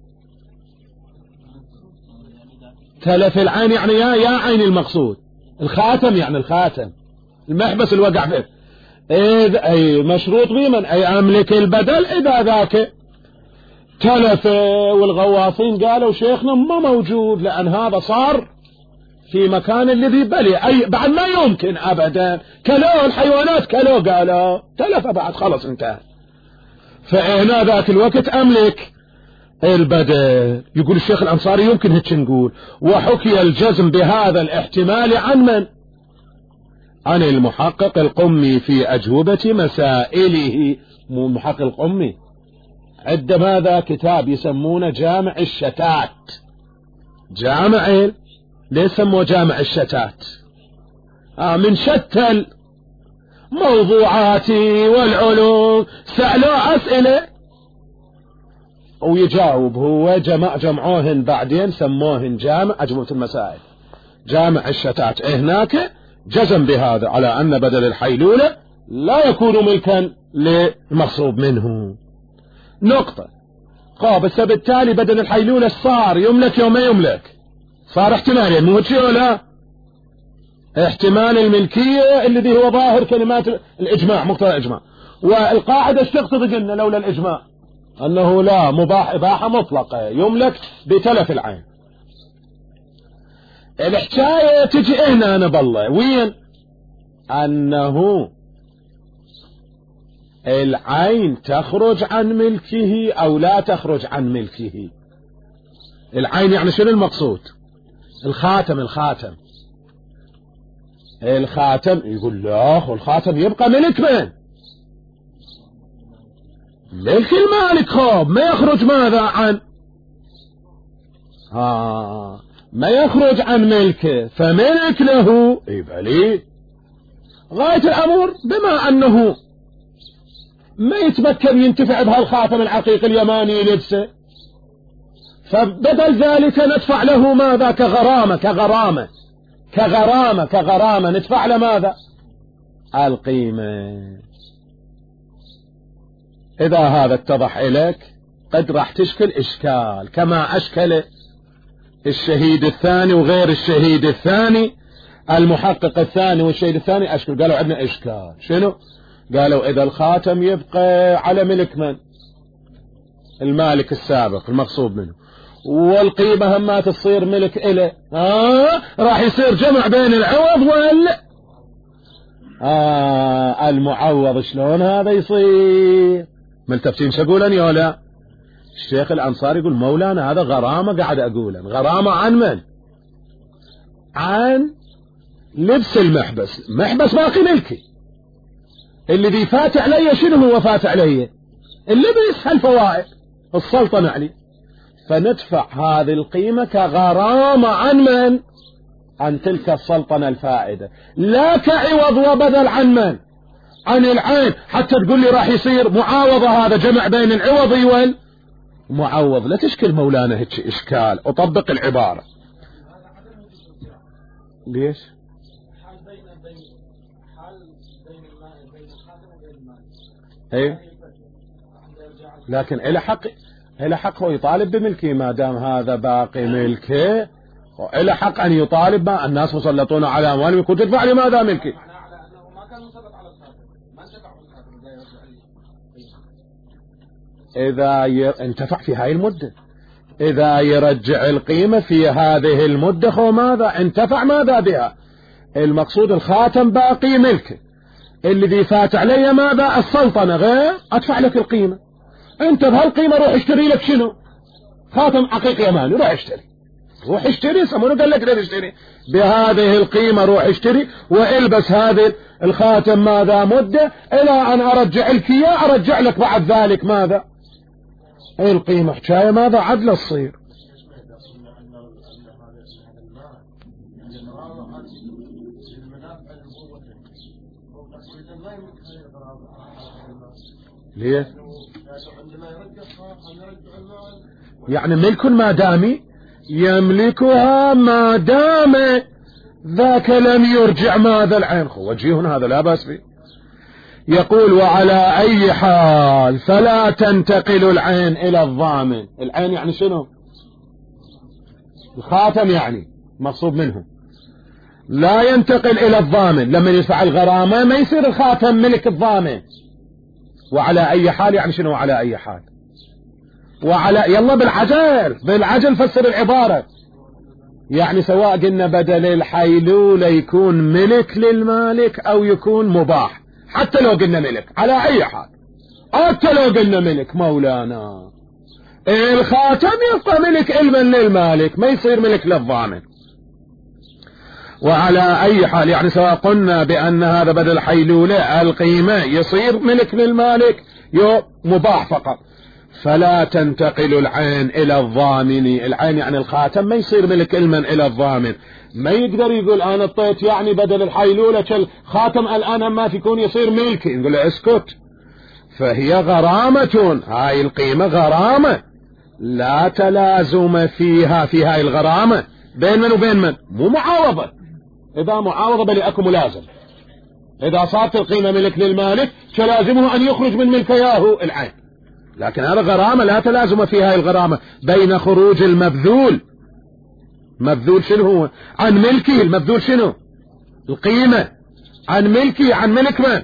Speaker 1: تلف العين يعني يا عين المقصود الخاتم، يعني الخاتم المحبس الوقع فيه أي مشروط بمن؟ أي أملك البدل إذا ذاك تلف. والغواصين قالوا شيخنا ما موجود، لأن هذا صار في مكان الذي بلي، أي بعد ما يمكن أبدا، كلوه الحيوانات كلوه، قالوا تلف بعد خلص انتهى. فهنا ذاك الوقت أملك البدل. يقول الشيخ الأنصاري يمكن هيك نقول. وحكي الجزم بهذا الاحتمال عن من؟ عن المحقق القمي في أجوبة مسائله. محقق القمي عد ماذا كتاب يسمونه جامع الشتات. جامع ليس سموه جامع الشتات؟ من شتى الموضوعات والعلوم سألوا أسئلة ويجاوب هو، جمعوهن بعدين سموهن جامع أجوبة المسائل، جامع الشتات. هناك جزم بهذا على أن بدل الحيلولة لا يكون ملكا للمغصوب منه. نقطة. بس بالتالي بدل الحيلولة صار يملك يوم ما يملك، صار احتمالين، مو شيء ولا احتمال الملكية الذي هو ظاهر كلمات الإجماع، مقتضى الإجماع. والقاعدة اشتقصد قلنا لولا الإجماع أنه لا مباح إباحة مطلقة يملك بتلف العين. الحكاية تجي هنا أنا بالله وين؟ أنه العين تخرج عن ملكه أو لا تخرج عن ملكه. العين يعني شنو المقصود؟ الخاتم. الخاتم يقول لا، الخاتم يبقى ملك من؟ ملك المالك. ما يخرج ماذا عن ما يخرج عن ملكه، فملك له يبقى غاية الأمر بما أنه ما يتمكن ينتفع بهالخاتم العقيق اليماني لبسه، فبدل ذلك ندفع له ماذا؟ كغرامة ندفع له ماذا؟ القيمة. إذا هذا اتضح إليك قد راح تشكل إشكال كما أشكل الشهيد الثاني وغير الشهيد الثاني. المحقق الثاني والشهيد الثاني أشكل، قالوا عندنا إشكال. شنو؟ قالوا إذا الخاتم يبقى على ملك من؟ المالك السابق المغصوب منه، والقيمة هم ما تصير ملك إله، راح يصير جمع بين العوض المعوض. شلون هذا يصير؟ ملتفتين شقولن يا لا؟ الشيخ الأنصاري يقول مولانا هذا غرامة قاعد أقولا. غرامة عن من؟ عن لبس المحبس. محبس باقي ملكي، الذي فات علي شنو هو فات علي؟ اللبس الفوائد السلطنة عليه، فندفع هذه القيمة كغرامة عن من؟ عن تلك السلطنة الفائدة، لا كعوض وبدل عن من؟ عن العين. حتى تقول لي راح يصير معاوضة، هذا جمع بين العوض والمعوض. لا تشكل مولانا هيك إشكال. أطبق العبارة. ليش؟ ايه، لكن إلى حق هو يطالب بملكه ما دام هذا باقي ملكه، وإلى حق أن يطالب. ما الناس مسلطون على أموالهم، يقول تدفع لي ماذا ملكي. إذا انتفع في هاي المدة، إذا يرجع القيمة في هذه المدة هو ماذا انتفع ماذا بها؟ المقصود الخاتم باقي ملكه، الذي فات علي ماذا؟ السلطنة. غير أدفع لك القيمة. أنت بهالقيمة روح اشتري لك شنو؟ خاتم حقيقي أماني. روح اشتري سمونه قال لك لا اشتري بهذه القيمة. روح اشتري والبس هذه الخاتم ماذا مدة إلى أن أرجع لك إياه. أرجع لك بعد ذلك ماذا؟ القيمة. حكاية ماذا؟ عدل تصير. ليه؟ يعني ملك ما دامي يملكها ما دام ذاك لم يرجع ماذا العين. وجيه هذا لا بأس به. يقول وعلى أي حال فلا تنتقل العين إلى الضامن. العين يعني شنو؟ الخاتم يعني مقصود منه. لا ينتقل إلى الضامن. لما يدفع الغرامة ما يصير الخاتم ملك الضامن. وعلى أي حال يعني شنو على أي حال؟ وعلى يلا بالعجل فسر العبارة. يعني سواء قلنا بدل الحيلولة يكون ملك للمالك أو يكون مباح، حتى لو قلنا ملك على أي حال، حتى لو قلنا ملك مولانا الخاتم يبقى ملك علما للمالك، ما يصير ملك للضامن. وعلى أي حال يعني سواء قلنا بأن هذا بدل حيلولة القيمة يصير ملك للمالك مباح فقط. فلا تنتقل العين إلى الضامن. العين يعني الخاتم ما يصير ملك علما إلى الضامن. ما يقدر يقول أنا اطيت يعني بدل الحيلولة خاتم الآن ما تكون يصير ملكي. نقول له اسكت. فهي غرامة، هاي القيمة غرامة لا تلازم فيها في هاي الغرامة بين من وبين من. مو معاوضة. إذا معاوضة بل أكو ملازم. إذا صارت القيمة ملك للمالك فلازمه أن يخرج من ملكياه العين. لكن هذا غرامة لا تلازم في هاي الغرامة بين خروج المبذول. مبذول شنو هو؟ عن ملكه. المبذول شنو؟ القيمة. عن ملكه عن ملك من؟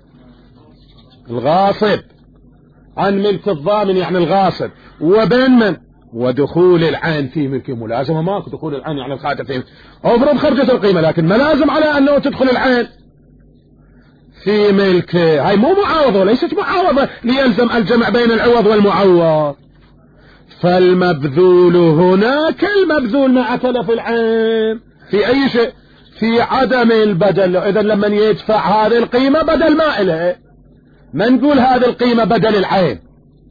Speaker 1: الغاصب. عن ملك الضامن يعني الغاصب. وبين من؟ ودخول العين في ملكه. ملازمة ماكو دخول العين يعني الخاتم فيه. افرض خرجت القيمة لكن ما لازم على أنه تدخل العين في ملكه. هاي مو معاوضة وليست معاوضة ليلزم الجمع بين العوض والمعوض. فالمبذول هنا كالمبذول مع تلف العين في أي شيء، في عدم البدل. إذا لما يدفع هذه القيمة بدل ما إله، ما نقول هذه القيمة بدل العين.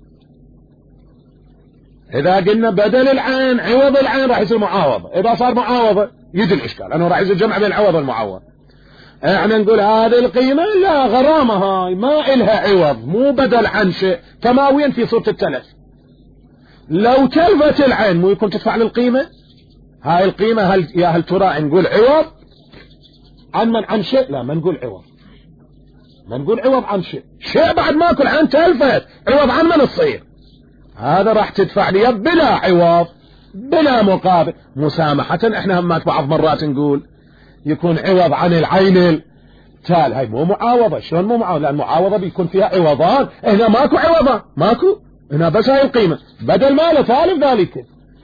Speaker 1: إذا قلنا بدل العين عوض العين راح يصير معاوضة. إذا صار معاوضة يجي الإشكال أنه راح يصير جمع بين العوض والمعوض. احنا نقول هذه القيمة لا غرامة، هاي ما إلها عوض، مو بدل عن شيء. كماوين في صورة التلف. لو تلفت العين مو يكون تدفع للقيمة. هاي القيمة هل ترى نقول عوض عن من عن شيء؟ لا ما نقول عوض. ما نقول عوض عن شيء بعد ماكو العين تلفت، عوض عن من تصير؟ هذا راح تدفع لي بلا عوض بلا مقابل مسامحة. احنا همات بعض مرات نقول يكون عوض عن العين تال، هاي مو معاوضة. شلون مو معاوضة؟ لأن المعاوضة بيكون فيها عوضان، هنا ماكو عوضان، ماكو، هنا بس هاي القيمة بدل ماله ثالث ذلك.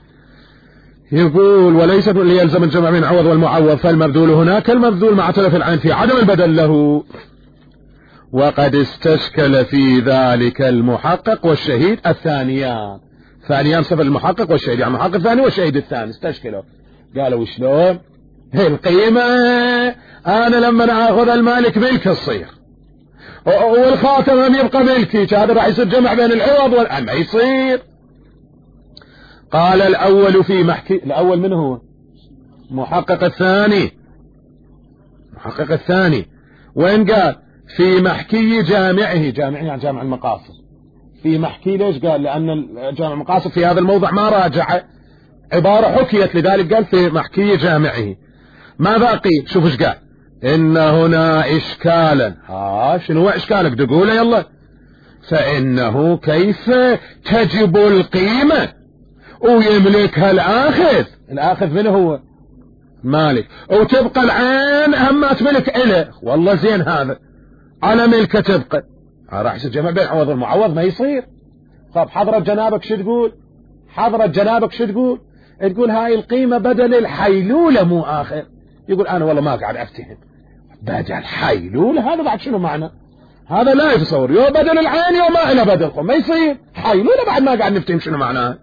Speaker 1: يقول وليس ليلزم الجمع من عوض والمعوض، فالمبذول هناك المبذول مع تلف العين في عدم البدل له. وقد استشكل في ذلك المحقق والشهيد الثانيان. ثانيان صفة المحقق والشهيد، يعني المحقق الثاني والشهيد الثاني استشكلوا، قالوا شلون القيمة؟ أنا لما أخذ المالك ملك تصير، والخاتم يبقى ملكي، هذا راح يصير جمع بين العوض ما يصير. قال الأول في محكي، الأول من هو؟ محقق الثاني، محقق الثاني. وين قال؟ في محكي جامعه، جامعه يعني جامع المقاصد. في محكي ليش قال؟ لأن جامع المقاصد في هذا الموضع ما راجع، عبارة حكيت، لذلك قال في محكي جامعه. ماذا قيل؟ شوف ايش قال: إن هنا إشكالا. شنو هو إشكالك؟ تقوله يلا. فإنه كيف تجب القيمة ويملكها الآخذ؟ الآخذ من هو؟ مالك، وتبقى العين همات ملك إله. والله زين، هذا على ملكه تبقى، راح يصير جمع بين عوض والمعوض ما يصير. طب حضرة جنابك شو تقول؟ حضرة جنابك شو تقول؟ تقول هاي القيمة بدل الحيلولة مو آخر. يقول أنا والله ما قاعد أفتهم بدل حيلولة، هذا بعد شنو معنى؟ هذا لا يتصور، يو بدل العين يو ما إلى بدل، ما يصير حيلولة بعد ما قاعد نفتهم شنو معناه.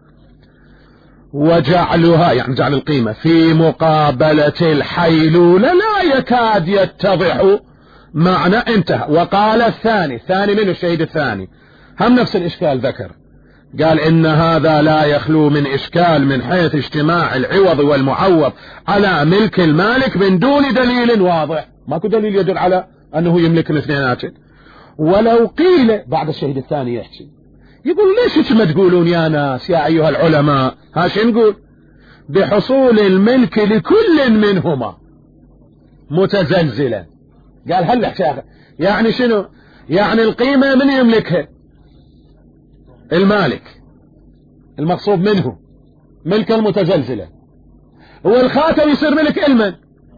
Speaker 1: وجعلها يعني جعل القيمة في مقابلة الحيلولة لا يكاد يتضح معنى. انتهى. وقال الثاني، الثاني من الشهيد الثاني هم نفس الإشكال ذكر، قال إن هذا لا يخلو من إشكال من حيث اجتماع العوض والمعوض على ملك المالك من دون دليل واضح. ماكو دليل يدل على أنه يملك الاثنينات. ولو قيل، بعد الشهيد الثاني يحكي، يقول ليش ما تقولون يا ناس يا أيها العلماء، شو نقول؟ بحصول الملك لكل منهما متزلزلا. قال هل يعني شنو؟ يعني القيمة من يملكها؟ المالك، المغصوب منه ملك المتزلزلة. والخاتم يصير ملك المن؟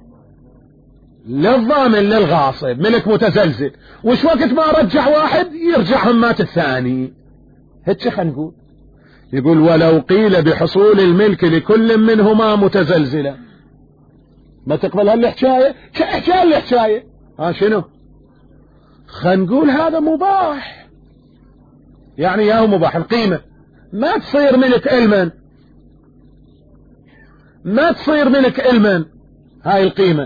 Speaker 1: للضامن للغاصب، ملك متزلزل. وش وقت ما رجع واحد يرجع همات الثاني. هيك خلينا نقول. يقول ولو قيل بحصول الملك لكل منهما متزلزلا، ما تقبل هالحكاية؟ حكاية الحكاية شنو؟ خلينا نقول هذا مباح، يعني ياهو مباح. القيمة ما تصير ملك المن، ما تصير ملك المن، هاي القيمة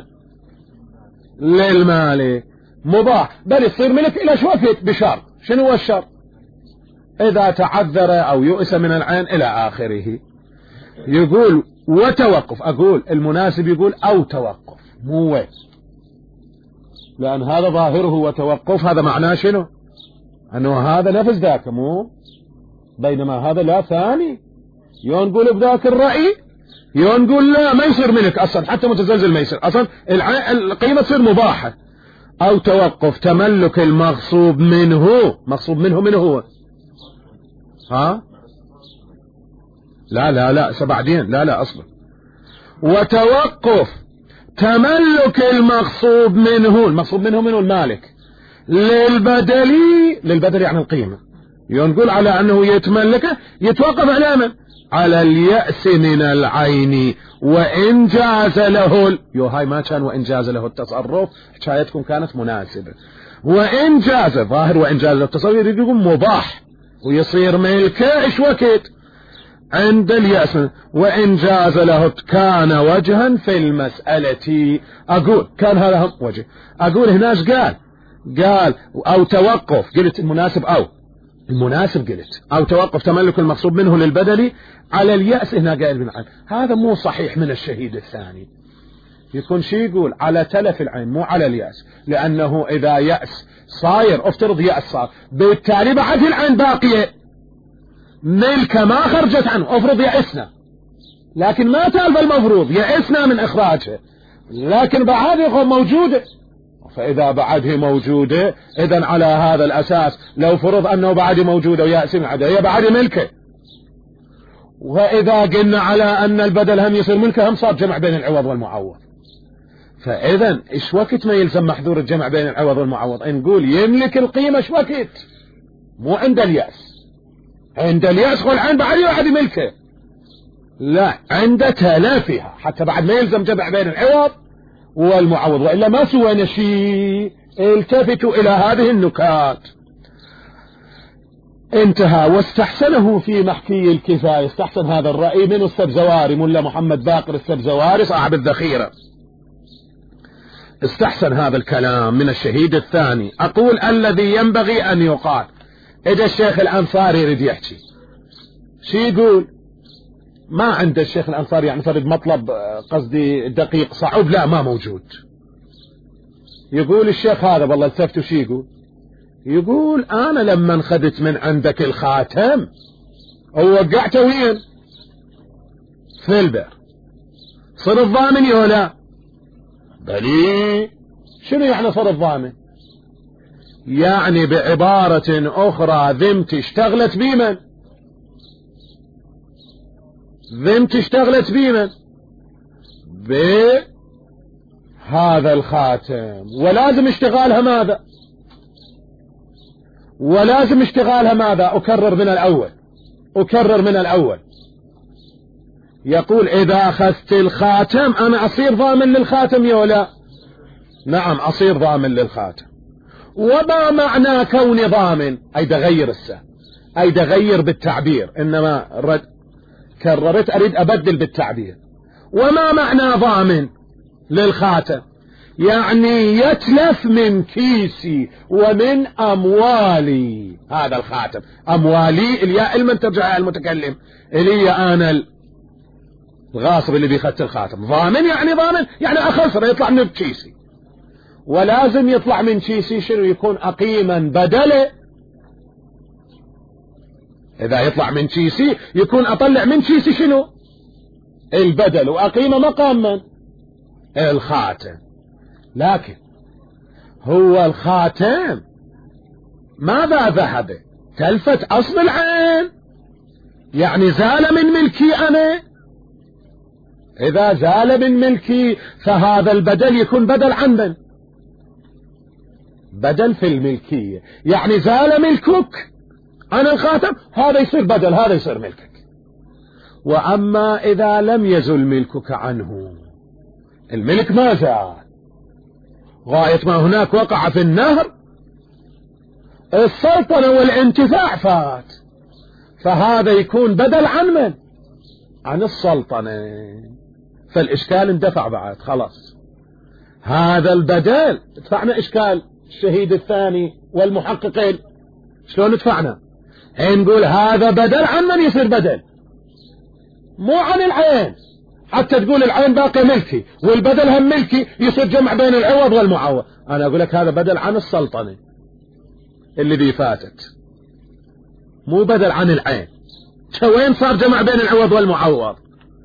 Speaker 1: للمالك مباح، بل يصير ملك إلى شوفت بشرط. شنو هو الشرط؟ إذا تعذر أو يؤس من العين إلى آخره. يقول وتوقف، أقول المناسب يقول أو توقف، مو وين، لأن هذا ظاهره وتوقف، هذا معناه شنو؟ أنه هذا نفس ذاك، مو بينما هذا لا ثاني. ينقول بذاك الرأي، ينقول لا ما يصير ملك أصلا، حتى متزلزل ما يصير أصلا، القيمة تصير مباحة. أو توقف تملك المغصوب منه. مغصوب منه من هو؟ لا سبعدين، لا أصلا. وتوقف تملك المغصوب منه، المغصوب منه منه المالك، للبدل يعني القيمة. ينقول على أنه يتملكه، يتوقف على من؟ على اليأس من العين وإن جاز له هاي ما كان وإن جاز له التصرف، حكايتكم كانت مناسبة. وإن جاز، ظاهر وإن جاز له التصرف يقول مباح ويصير ملكه إيش وقت؟ عند اليأس. وإن جاز له كان وجها في المسألة. أقول كان هذا وجه. أقول هناش قال أو توقف، قلت المناسب أو المناسب قلت أو توقف تملك المغصوب منه للبدل على اليأس. هنا قائل من العين، هذا مو صحيح من الشهيد الثاني. يكون شي يقول على تلف العين مو على اليأس، لأنه إذا يأس صاير، افترض يأس صار، بالتالي بعد العين باقية ملكة ما خرجت عنه. افرض يأسنا لكن ما تالف المفروض، يأسنا من إخراجها لكن بعد موجودة، فإذا بعده موجودة إذن على هذا الأساس لو فرض أنه بعد موجودة ويأسم عده هي بعد ملكه. وإذا قلنا على أن البدل هم يصير ملكه هم صار جمع بين العوض والمعوض. فإذن إيش وقت ما يلزم محذور الجمع بين العوض والمعوض؟ نقول يملك القيمة إيش وقت؟ مو عند اليأس. عند اليأس قل عن بعد ملكه، لا، عند تلافها حتى بعد ما يلزم جمع بين العوض والمعوض، وإلا ما سوينا شيء. التفتوا إلى هذه النكات. انتهى. واستحسنه في محكي الكفاية، استحسن هذا الرأي من السبزواري، ملا محمد باقر السبزواري صاحب الذخيرة، استحسن هذا الكلام من الشهيد الثاني. أقول الذي ينبغي أن يقال. إذا الشيخ الأنصاري يريد يحكي شي يقول؟ ما عند الشيخ الأنصاري يعني فرد مطلب قصدي دقيق صعب، لا ما موجود. يقول الشيخ هذا والله التفتوا شي يقول؟ يقول أنا لما انخذت من عندك الخاتم ووقعته وين؟ في البئر، صر الضامن يولا؟ بلي. شنو يعني صر الضامن؟ يعني بعبارة أخرى ذمتي اشتغلت بمن؟ ذمتي اشتغلت بمن؟ بهذا الخاتم، ولازم اشتغالها ماذا؟ ولازم اشتغالها ماذا؟ أكرر من الأول. يقول إذا أخذت الخاتم أنا أصير ضامن للخاتم يولا؟ نعم أصير ضامن للخاتم. وما معنى كوني ضامن؟ أي تغير السهم، أي تغير بالتعبير، إنما كررت أريد أبدل بالتعبير. وما معنى ضامن للخاتم؟ يعني يتلف من كيسي ومن أموالي هذا الخاتم. أموالي الياء المن ترجع المتكلم إلي أنا الغاصب اللي بيخدت الخاتم. ضامن يعني أخسر، يطلع من كيسي، ولازم يطلع من كيسي شنو؟ يكون أقيما بدله. إذا يطلع من كيسي يكون أطلع من كيسي شنو؟ البدل، وأقيمه مقام من؟ الخاتم. لكن هو الخاتم ماذا ذهب؟ تلفت أصل العين، يعني زال من ملكي أنا. إذا زال من ملكي فهذا البدل يكون بدل عن من؟ بدل في الملكية، يعني زال ملكك أنا الخاتم، هذا يصير بدل، هذا يصير ملكك. وأما إذا لم يزل ملكك عنه، الملك ما زال، غاية ما هناك وقع في النهر السلطنة والانتفاع فات، فهذا يكون بدل عن من؟ عن السلطنة. فالإشكال اندفع بعد خلاص. هذا البدل ادفعنا إشكال الشهيد الثاني والمحققين. شلون ادفعنا؟ نقول هذا بدل عن من يصير بدل؟ مو عن العين، حتى تقول العين باقي ملكي والبدل هم ملكي، يصير جمع بين العوض والمعوض. أنا أقول لك هذا بدل عن السلطنة اللي بي فاتت، مو بدل عن العين. وين صار جمع بين العوض والمعوض؟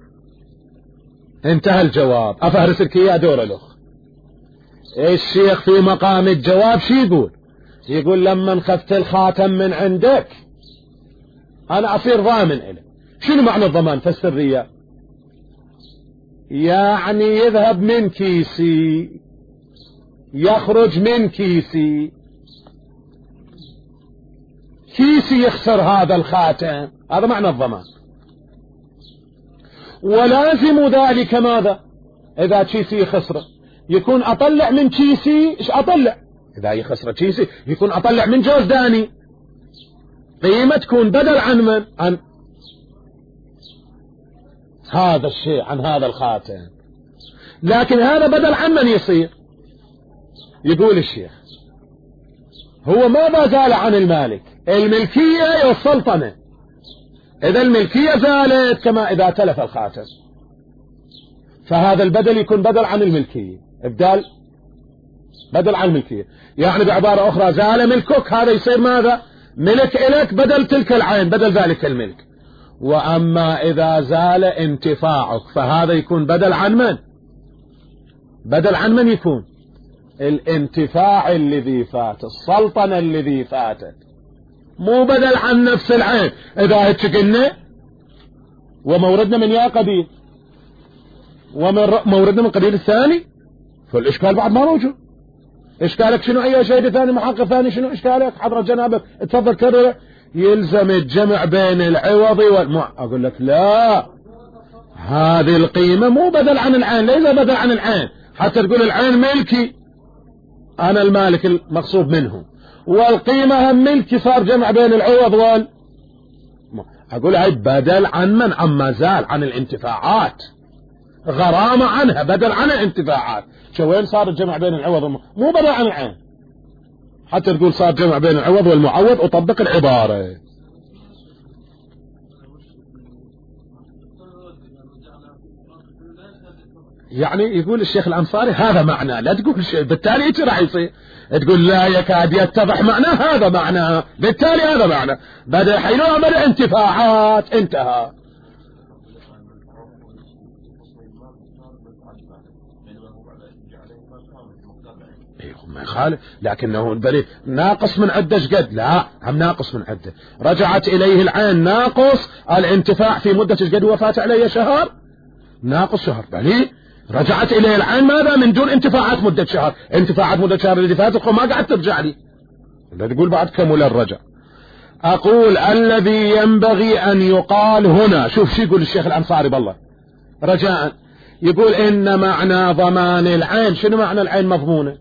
Speaker 1: انتهى الجواب. أفهرس لك إياه دور الأخ. الشيخ في مقام الجواب شي يقول؟ يقول لما انخذت الخاتم من عندك أنا أصير ضامن إليه. شنو معنى الضمان؟ فسر لي. يعني يذهب من كيسي، يخرج من كيسي، كيسي يخسر هذا الخاتم، هذا معنى الضمان. ولازم ذلك ماذا؟ إذا كيسي خسر يكون أطلع من كيسي. إيش أطلع؟ إذا يخسر كيسي يكون أطلع من جوز داني، قيمة تكون بدل عن من؟ عن هذا الشيء، عن هذا الخاتم. لكن هذا بدل عن من يصير؟ يقول الشيخ هو ماذا زال عن المالك؟ الملكية والسلطنة. إذا الملكية زالت كما إذا تلف الخاتم، فهذا البدل يكون بدل عن الملكية، إبدال بدل عن الملكية. يعني بعبارة أخرى زال ملكك، هذا يصير ماذا؟ ملك إليك بدل تلك العين، بدل ذلك الملك. وأما إذا زال انتفاعك فهذا يكون بدل عن من؟ بدل عن من يكون؟ الانتفاع الذي فات، السلطنة الذي فاتت، مو بدل عن نفس العين. إذا هيك قلنا وموردنا من يا قبيل وموردنا من قبيل الثاني، فالإشكال بعد ما موجود. إشكالك شنو؟ أي شيء ثاني محقق ثاني شنو إشكالك؟ حضرة جنابك اتفضل كرر. يلزم الجمع بين العوض أقول لك لا، هذه القيمة مو بدل عن العين، ليس بدل عن العين حتى تقول العين ملكي، أنا المالك المقصود منه، والقيمة هم ملكي، صار جمع بين العوض أقول هاي بدل عن من؟ عما زال عن الانتفاعات، غرامة عنها بدل عن الانتفاعات. شو وين صار الجمع بين العوض مو بدل عن العين حتى تقول صار جمع بين العوض والمعوض، أطبق العبارة. يعني يقول الشيخ الأنصاري هذا معنى، لا تقول بالتالي ايش راح يصير؟ تقول لا يكاد يتضح معنى، هذا معنى، بالتالي هذا معنى، بدأ حينما بدأ انتفاعات انتهى. ما يخالف، لكنه البريد ناقص من عدة شقد، لا هم ناقص من عدة. رجعت إليه العين ناقص الانتفاع في مدة شقد وفات عليه شهر، ناقص شهر، بل رجعت إليه العين ماذا؟ من دون انتفاعات مدة شهر. انتفاعات مدة شهر اللي فاتت ما قاعد ترجع لي، تقول بعد كمل الرجع. أقول الذي ينبغي أن يقال هنا، شوف شو يقول الشيخ الأنصاري بالله رجاء، يقول إن معنى ضمان العين، شنو معنى العين مضمونة؟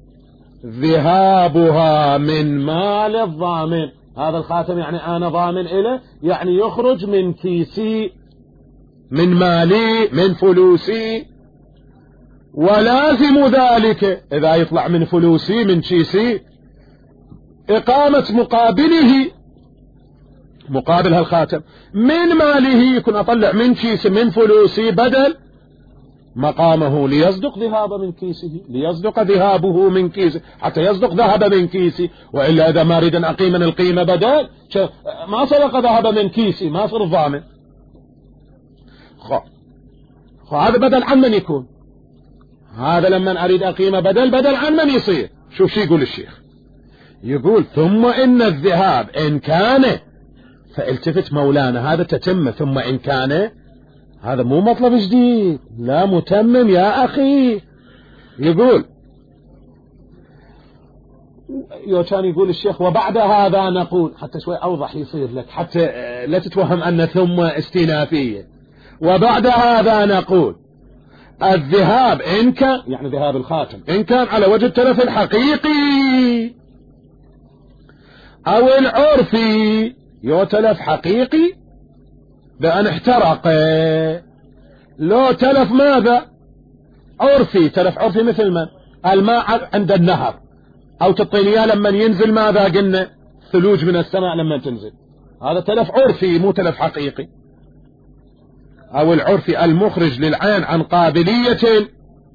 Speaker 1: ذهابها من مال الضامن. هذا الخاتم يعني أنا ضامن إله، يعني يخرج من كيسي، من مالي، من فلوسي، ولازم ذلك إذا يطلع من فلوسي من كيسي إقامة مقابله، مقابل هالخاتم من ماله، يكون أطلع من كيسي من فلوسي بدل مقامه، ليصدق ذهاب من كيسه، ليصدق ذهابه من كيسه، حتى يصدق ذهب من كيسي. وإلا إذا ما أريد أن أقيم من القيمة بدل ما صدق ذهب من كيسي، ما صار ضامن. هذا بدل عن من يكون؟ هذا لما أريد أقيم بدل عن من يصير؟ شوف شو يقول الشيخ، يقول ثم إن الذهاب إن كان، فالتفت مولانا هذا تتم، ثم إن كان هذا مو مطلب جديد، لا متمم يا أخي. يقول كان يقول الشيخ وبعد هذا نقول، حتى شوي أوضح يصير لك حتى لا تتوهم أن ثم استنافية. وبعد هذا نقول الذهاب إن كان، يعني ذهاب الخاتم، إن كان على وجه التلف الحقيقي أو العرفي، يتلف حقيقي بأن احترق، لو تلف ماذا؟ عرفي، تلف عرفي مثل من؟ الماء عند النهر، أو تطينيا لما ينزل ماذا قلنا؟ ثلوج من السماء لما تنزل، هذا تلف عرفي مو تلف حقيقي. أو العرفي المخرج للعين عن قابلية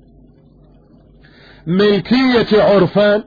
Speaker 1: ملكية عرفا،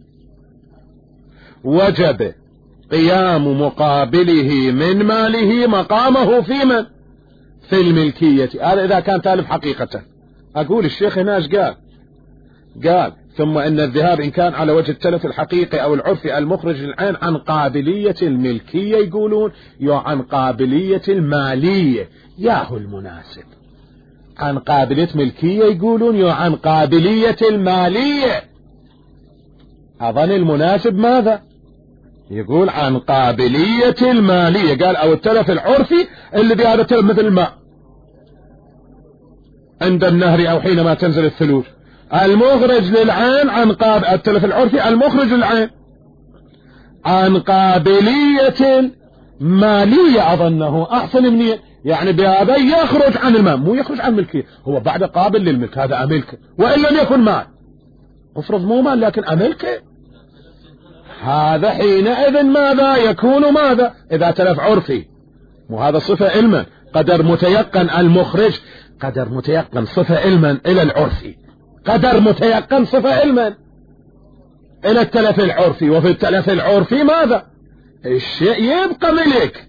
Speaker 1: وجب قيام مقابله من ماله مقامه في من؟ في الملكية. هذا إذا كان تالف حقيقة. أقول الشيخ هنا ايش قال ثم إن الذهاب إن كان على وجه التلف الحقيقي أو العرفي المخرج للعين عن قابلية الملكية، يقولون عن قابلية المالية، ياهو المناسب، عن قابلية ملكية يقولون عن قابلية المالية. أظن المناسب ماذا؟ يقول عن قابلية المالية. قال أو التلف العرفي اللي بهذا التلف مثل الماء عند النهر أو حينما تنزل الثلوج، المخرج للعين عن التلف العرفي المخرج للعين عن قابلية مالية، أظنه أحسن مني، يعني بهذا يخرج عن المال، مو يخرج عن ملكية، هو بعد قابل للملك، هذا أملكه، وإن لم يكن مال، افرض مو مال لكن أملكه، هذا حينئذ ماذا يكون؟ ماذا إذا تلف عرفي؟ وهذا صفة علما، قدر متيقن المخرج، قدر متيقن صفة علما إلى العرفي، قدر متيقن صفة علما إلى التلف العرفي، وفي التلف العرفي ماذا؟ الشيء يبقى ملك،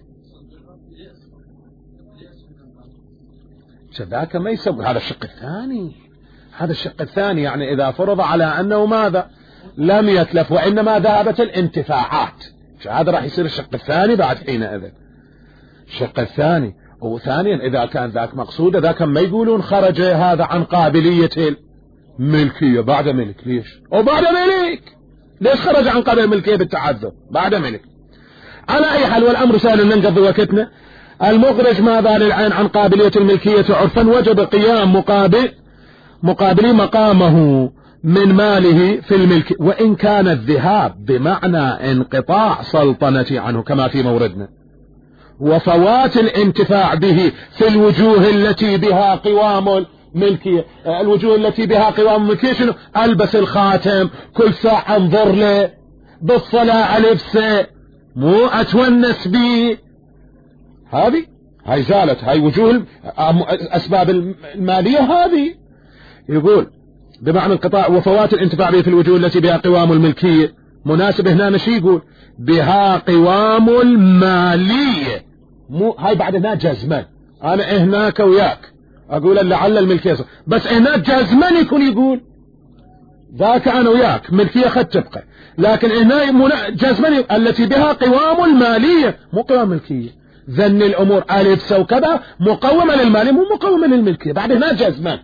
Speaker 1: شذاك ما يسوي، هذا الشق الثاني، هذا الشق الثاني، يعني إذا فرض على أنه ماذا لم يتلف وإنما ذهبت الانتفاعات، هذا راح يصير الشق الثاني بعد حينئذ. الشق الثاني وثانيا إذا كان ذاك مقصود، ذاك ما يقولون خرج هذا عن قابلية الملكية بعد ملك. ليش؟ وبعد ملك ليش خرج عن قابلية الملكية بالتعذر بعد ملك؟ على أي حال والأمر سهل ننقضي وقتنا. المخرج ماذا للعين عن قابلية الملكية عرفا وجب قيام مقابل مقامه من ماله في الملك، وإن كان الذهاب بمعنى انقطاع سلطنة عنه كما في موردنا، وفوات الانتفاع به في الوجوه التي بها قوام الملكية. الوجوه التي بها قوام الملكية شنو؟ ألبس الخاتم، كل ساعة انظر له، بالصلاة ألبسه، مو أتونس به. هاي زالت، هاي وجوه أسباب المالية. هذه يقول بمعنى انقطاع وفوات الانتفاع به في الوجوه التي بها قوام الملكية. مناسب هنا نشي يقول بها قوام المالية، مو هاي بعد هنا جزما. أنا هناك وياك أقول لعل الملكية بس هناك جزما يكون يقول ذاك أنا وياك ملكية خد تبقى، لكن هنا جزما التي بها قوام المالية مو قوام ملكية. ذن الأمور ألف وكذا مقومة للمالية مو مقومة للملكية، بعد هنا جزما.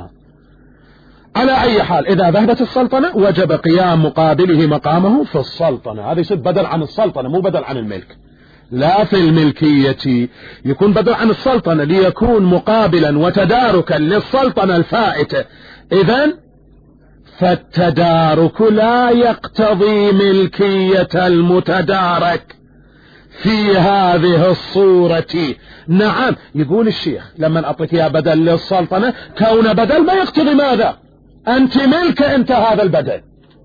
Speaker 1: على أي حال إذا ذهبت السلطنة وجب قيام مقابله مقامه في السلطنة. هذا يصير بدل عن السلطنة مو بدل عن الملك. لا في الملكية يكون بدل عن السلطنة ليكون مقابلا وتداركا للسلطنة الفائتة. إذن فالتدارك لا يقتضي ملكية المتدارك في هذه الصورة. نعم يقول الشيخ لما أعطيك يا بدل للسلطنة، كون بدل ما يقتضي ماذا؟ أنت ملك أنت هذا البدل،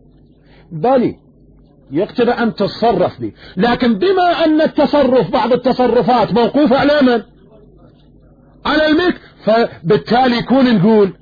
Speaker 1: بل يقتضي أن تتصرف به. لكن بما أن التصرف بعض التصرفات موقوفة على من؟ على الملك، فبالتالي يكون نقول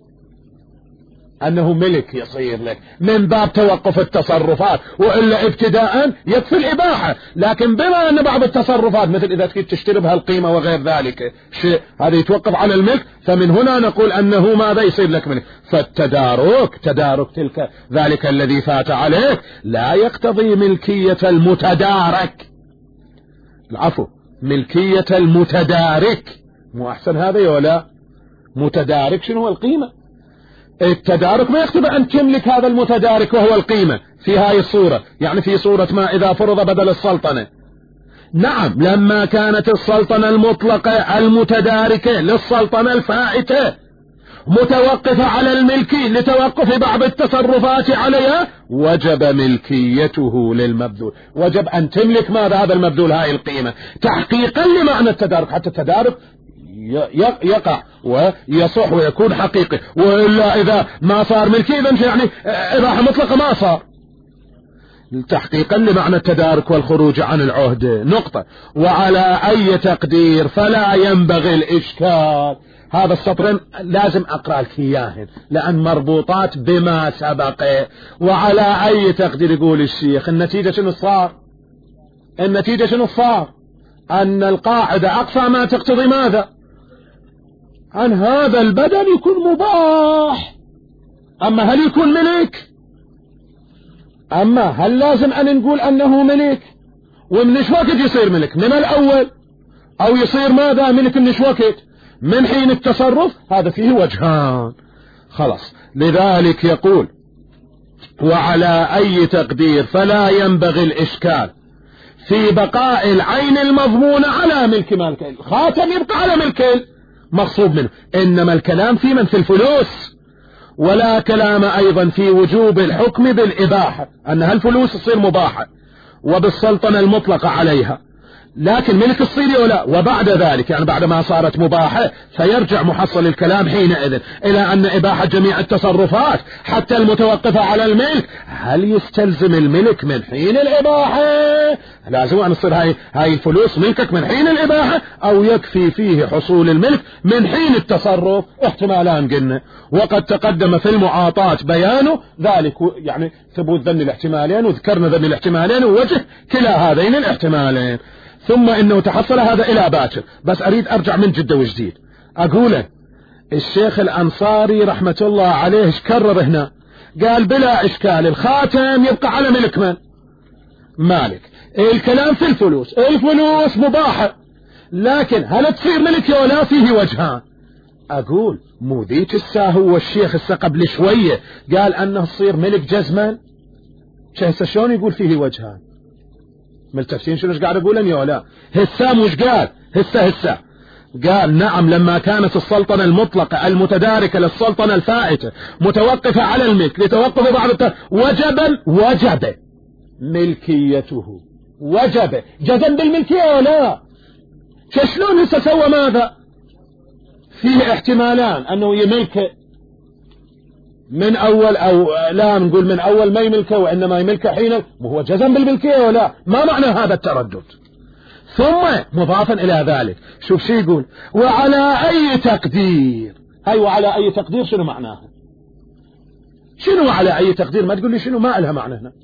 Speaker 1: أنه ملك يصير لك من باب توقف التصرفات، وإلا ابتداء يكفي الإباحة. لكن بما أن بعض التصرفات مثل إذا تريد تشتري بها القيمة وغير ذلك شيء هذا يتوقف على الملك، فمن هنا نقول أنه ماذا يصير لك ملك. فالتدارك تدارك تلك ذلك الذي فات عليك لا يقتضي ملكية المتدارك، العفو ملكية المتدارك. مو أحسن هذا ولا؟ متدارك شنو هو؟ القيمة. التدارك ما يقتضي أن تملك هذا المتدارك وهو القيمة في هاي الصورة، يعني في صورة ما إذا فرض بدل السلطنة. نعم لما كانت السلطنة المطلقة المتداركة للسلطنة الفائتة متوقفة على الملكي لتوقف بعض التصرفات عليها، وجب ملكيته للمبذول، وجب أن تملك ماذا؟ هذا المبذول هاي القيمة تحقيقا لمعنى التدارك، حتى التدارك يقع ويصح ويكون حقيقي. وإلا إذا ما صار ملكي إذن يعني إباحة مطلقة ما صار، تحقيقا لمعنى التدارك والخروج عن العهدة. نقطة. وعلى أي تقدير فلا ينبغي الإشكال. هذا السطرين لازم أقرأ لك إياهن لأن مربوطات بما سبق. وعلى أي تقدير يقول الشيخ النتيجة شنو صار؟ النتيجة شنو صار؟ أن القاعدة أقصى ما تقتضي ماذا؟ أن هذا البدل يكون مباح. أما هل يكون ملك؟ أما هل لازم أن نقول أنه ملك؟ ومن وقت يصير ملك؟ من الأول أو يصير ماذا؟ ملك من وقت؟ من حين التصرف؟ هذا فيه وجهان. خلاص. لذلك يقول وعلى أي تقدير فلا ينبغي الإشكال في بقاء العين المضمونة على ملك مالك. الخاتم يبقى على ملك مغصوب منه، إنما الكلام في من في الفلوس، ولا كلام أيضا في وجوب الحكم بالإباحة أنها الفلوس تصير مباحة وبالسلطنة المطلقة عليها، لكن ملك الصيري ولا. وبعد ذلك يعني بعد ما صارت مباحة فيرجع محصل الكلام حينئذ إلى أن إباحة جميع التصرفات حتى المتوقفة على الملك هل يستلزم الملك من حين الإباحة؟ لازم أن تصير هاي الفلوس ملكك من حين الإباحة، أو يكفي فيه حصول الملك من حين التصرف؟ احتمالان قلنا، وقد تقدم في المعاطاة بيانه ذلك، يعني ثبوت ذن الاحتمالين، وذكرنا ذن الاحتمالين ووجه كلا هذين الاحتمالين. ثم إنه تحصل هذا إلى باكر. بس أريد أرجع من جدة وجديد أقوله الشيخ الأنصاري رحمة الله عليه ايش كرر هنا؟ قال بلا إشكال الخاتم يبقى على ملك من؟ مالك. الكلام في الفلوس، الفلوس مباحة، لكن هل تصير ملك ولا فيه وجهان؟ أقول مو ذيك هو الشيخ قبل شوية قال أنه تصير ملك جزما، هسه شلون يقول فيه وجهان؟ ملتفتين شنو قاعد أقول يا ولا؟ هسه مش قال هسه قال نعم لما كانت السلطنة المطلقة المتداركة للسلطنة الفائتة متوقفة على الملك لتوقف بعض وجب ملكيته، وجب جزم بالملكية ولا؟ شلون هسه سوى ماذا؟ فيه احتمالان انه يملك من اول او لا نقول من اول ما يملكه وانما يملكه حين وهو جزم بالملكية ولا؟ ما معنى هذا التردد؟ ثم مضافا الى ذلك شوف شو يقول وعلى اي تقدير. هاي وعلى اي تقدير شنو معناها؟ شنو على اي تقدير؟ ما تقول لي شنو، ما لها معنى هنا.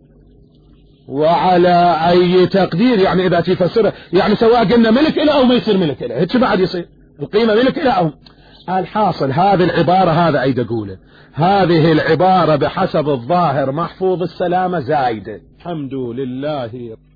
Speaker 1: وعلى اي تقدير يعني اذا تفسرها يعني سواء قلنا ملك له او ما يصير ملك له، هيك بعد يصير القيمة ملك له او. الحاصل هذه العبارة هذا ايد اقوله، هذه العبارة بحسب الظاهر محفوظ السلامة زايدة. الحمد لله.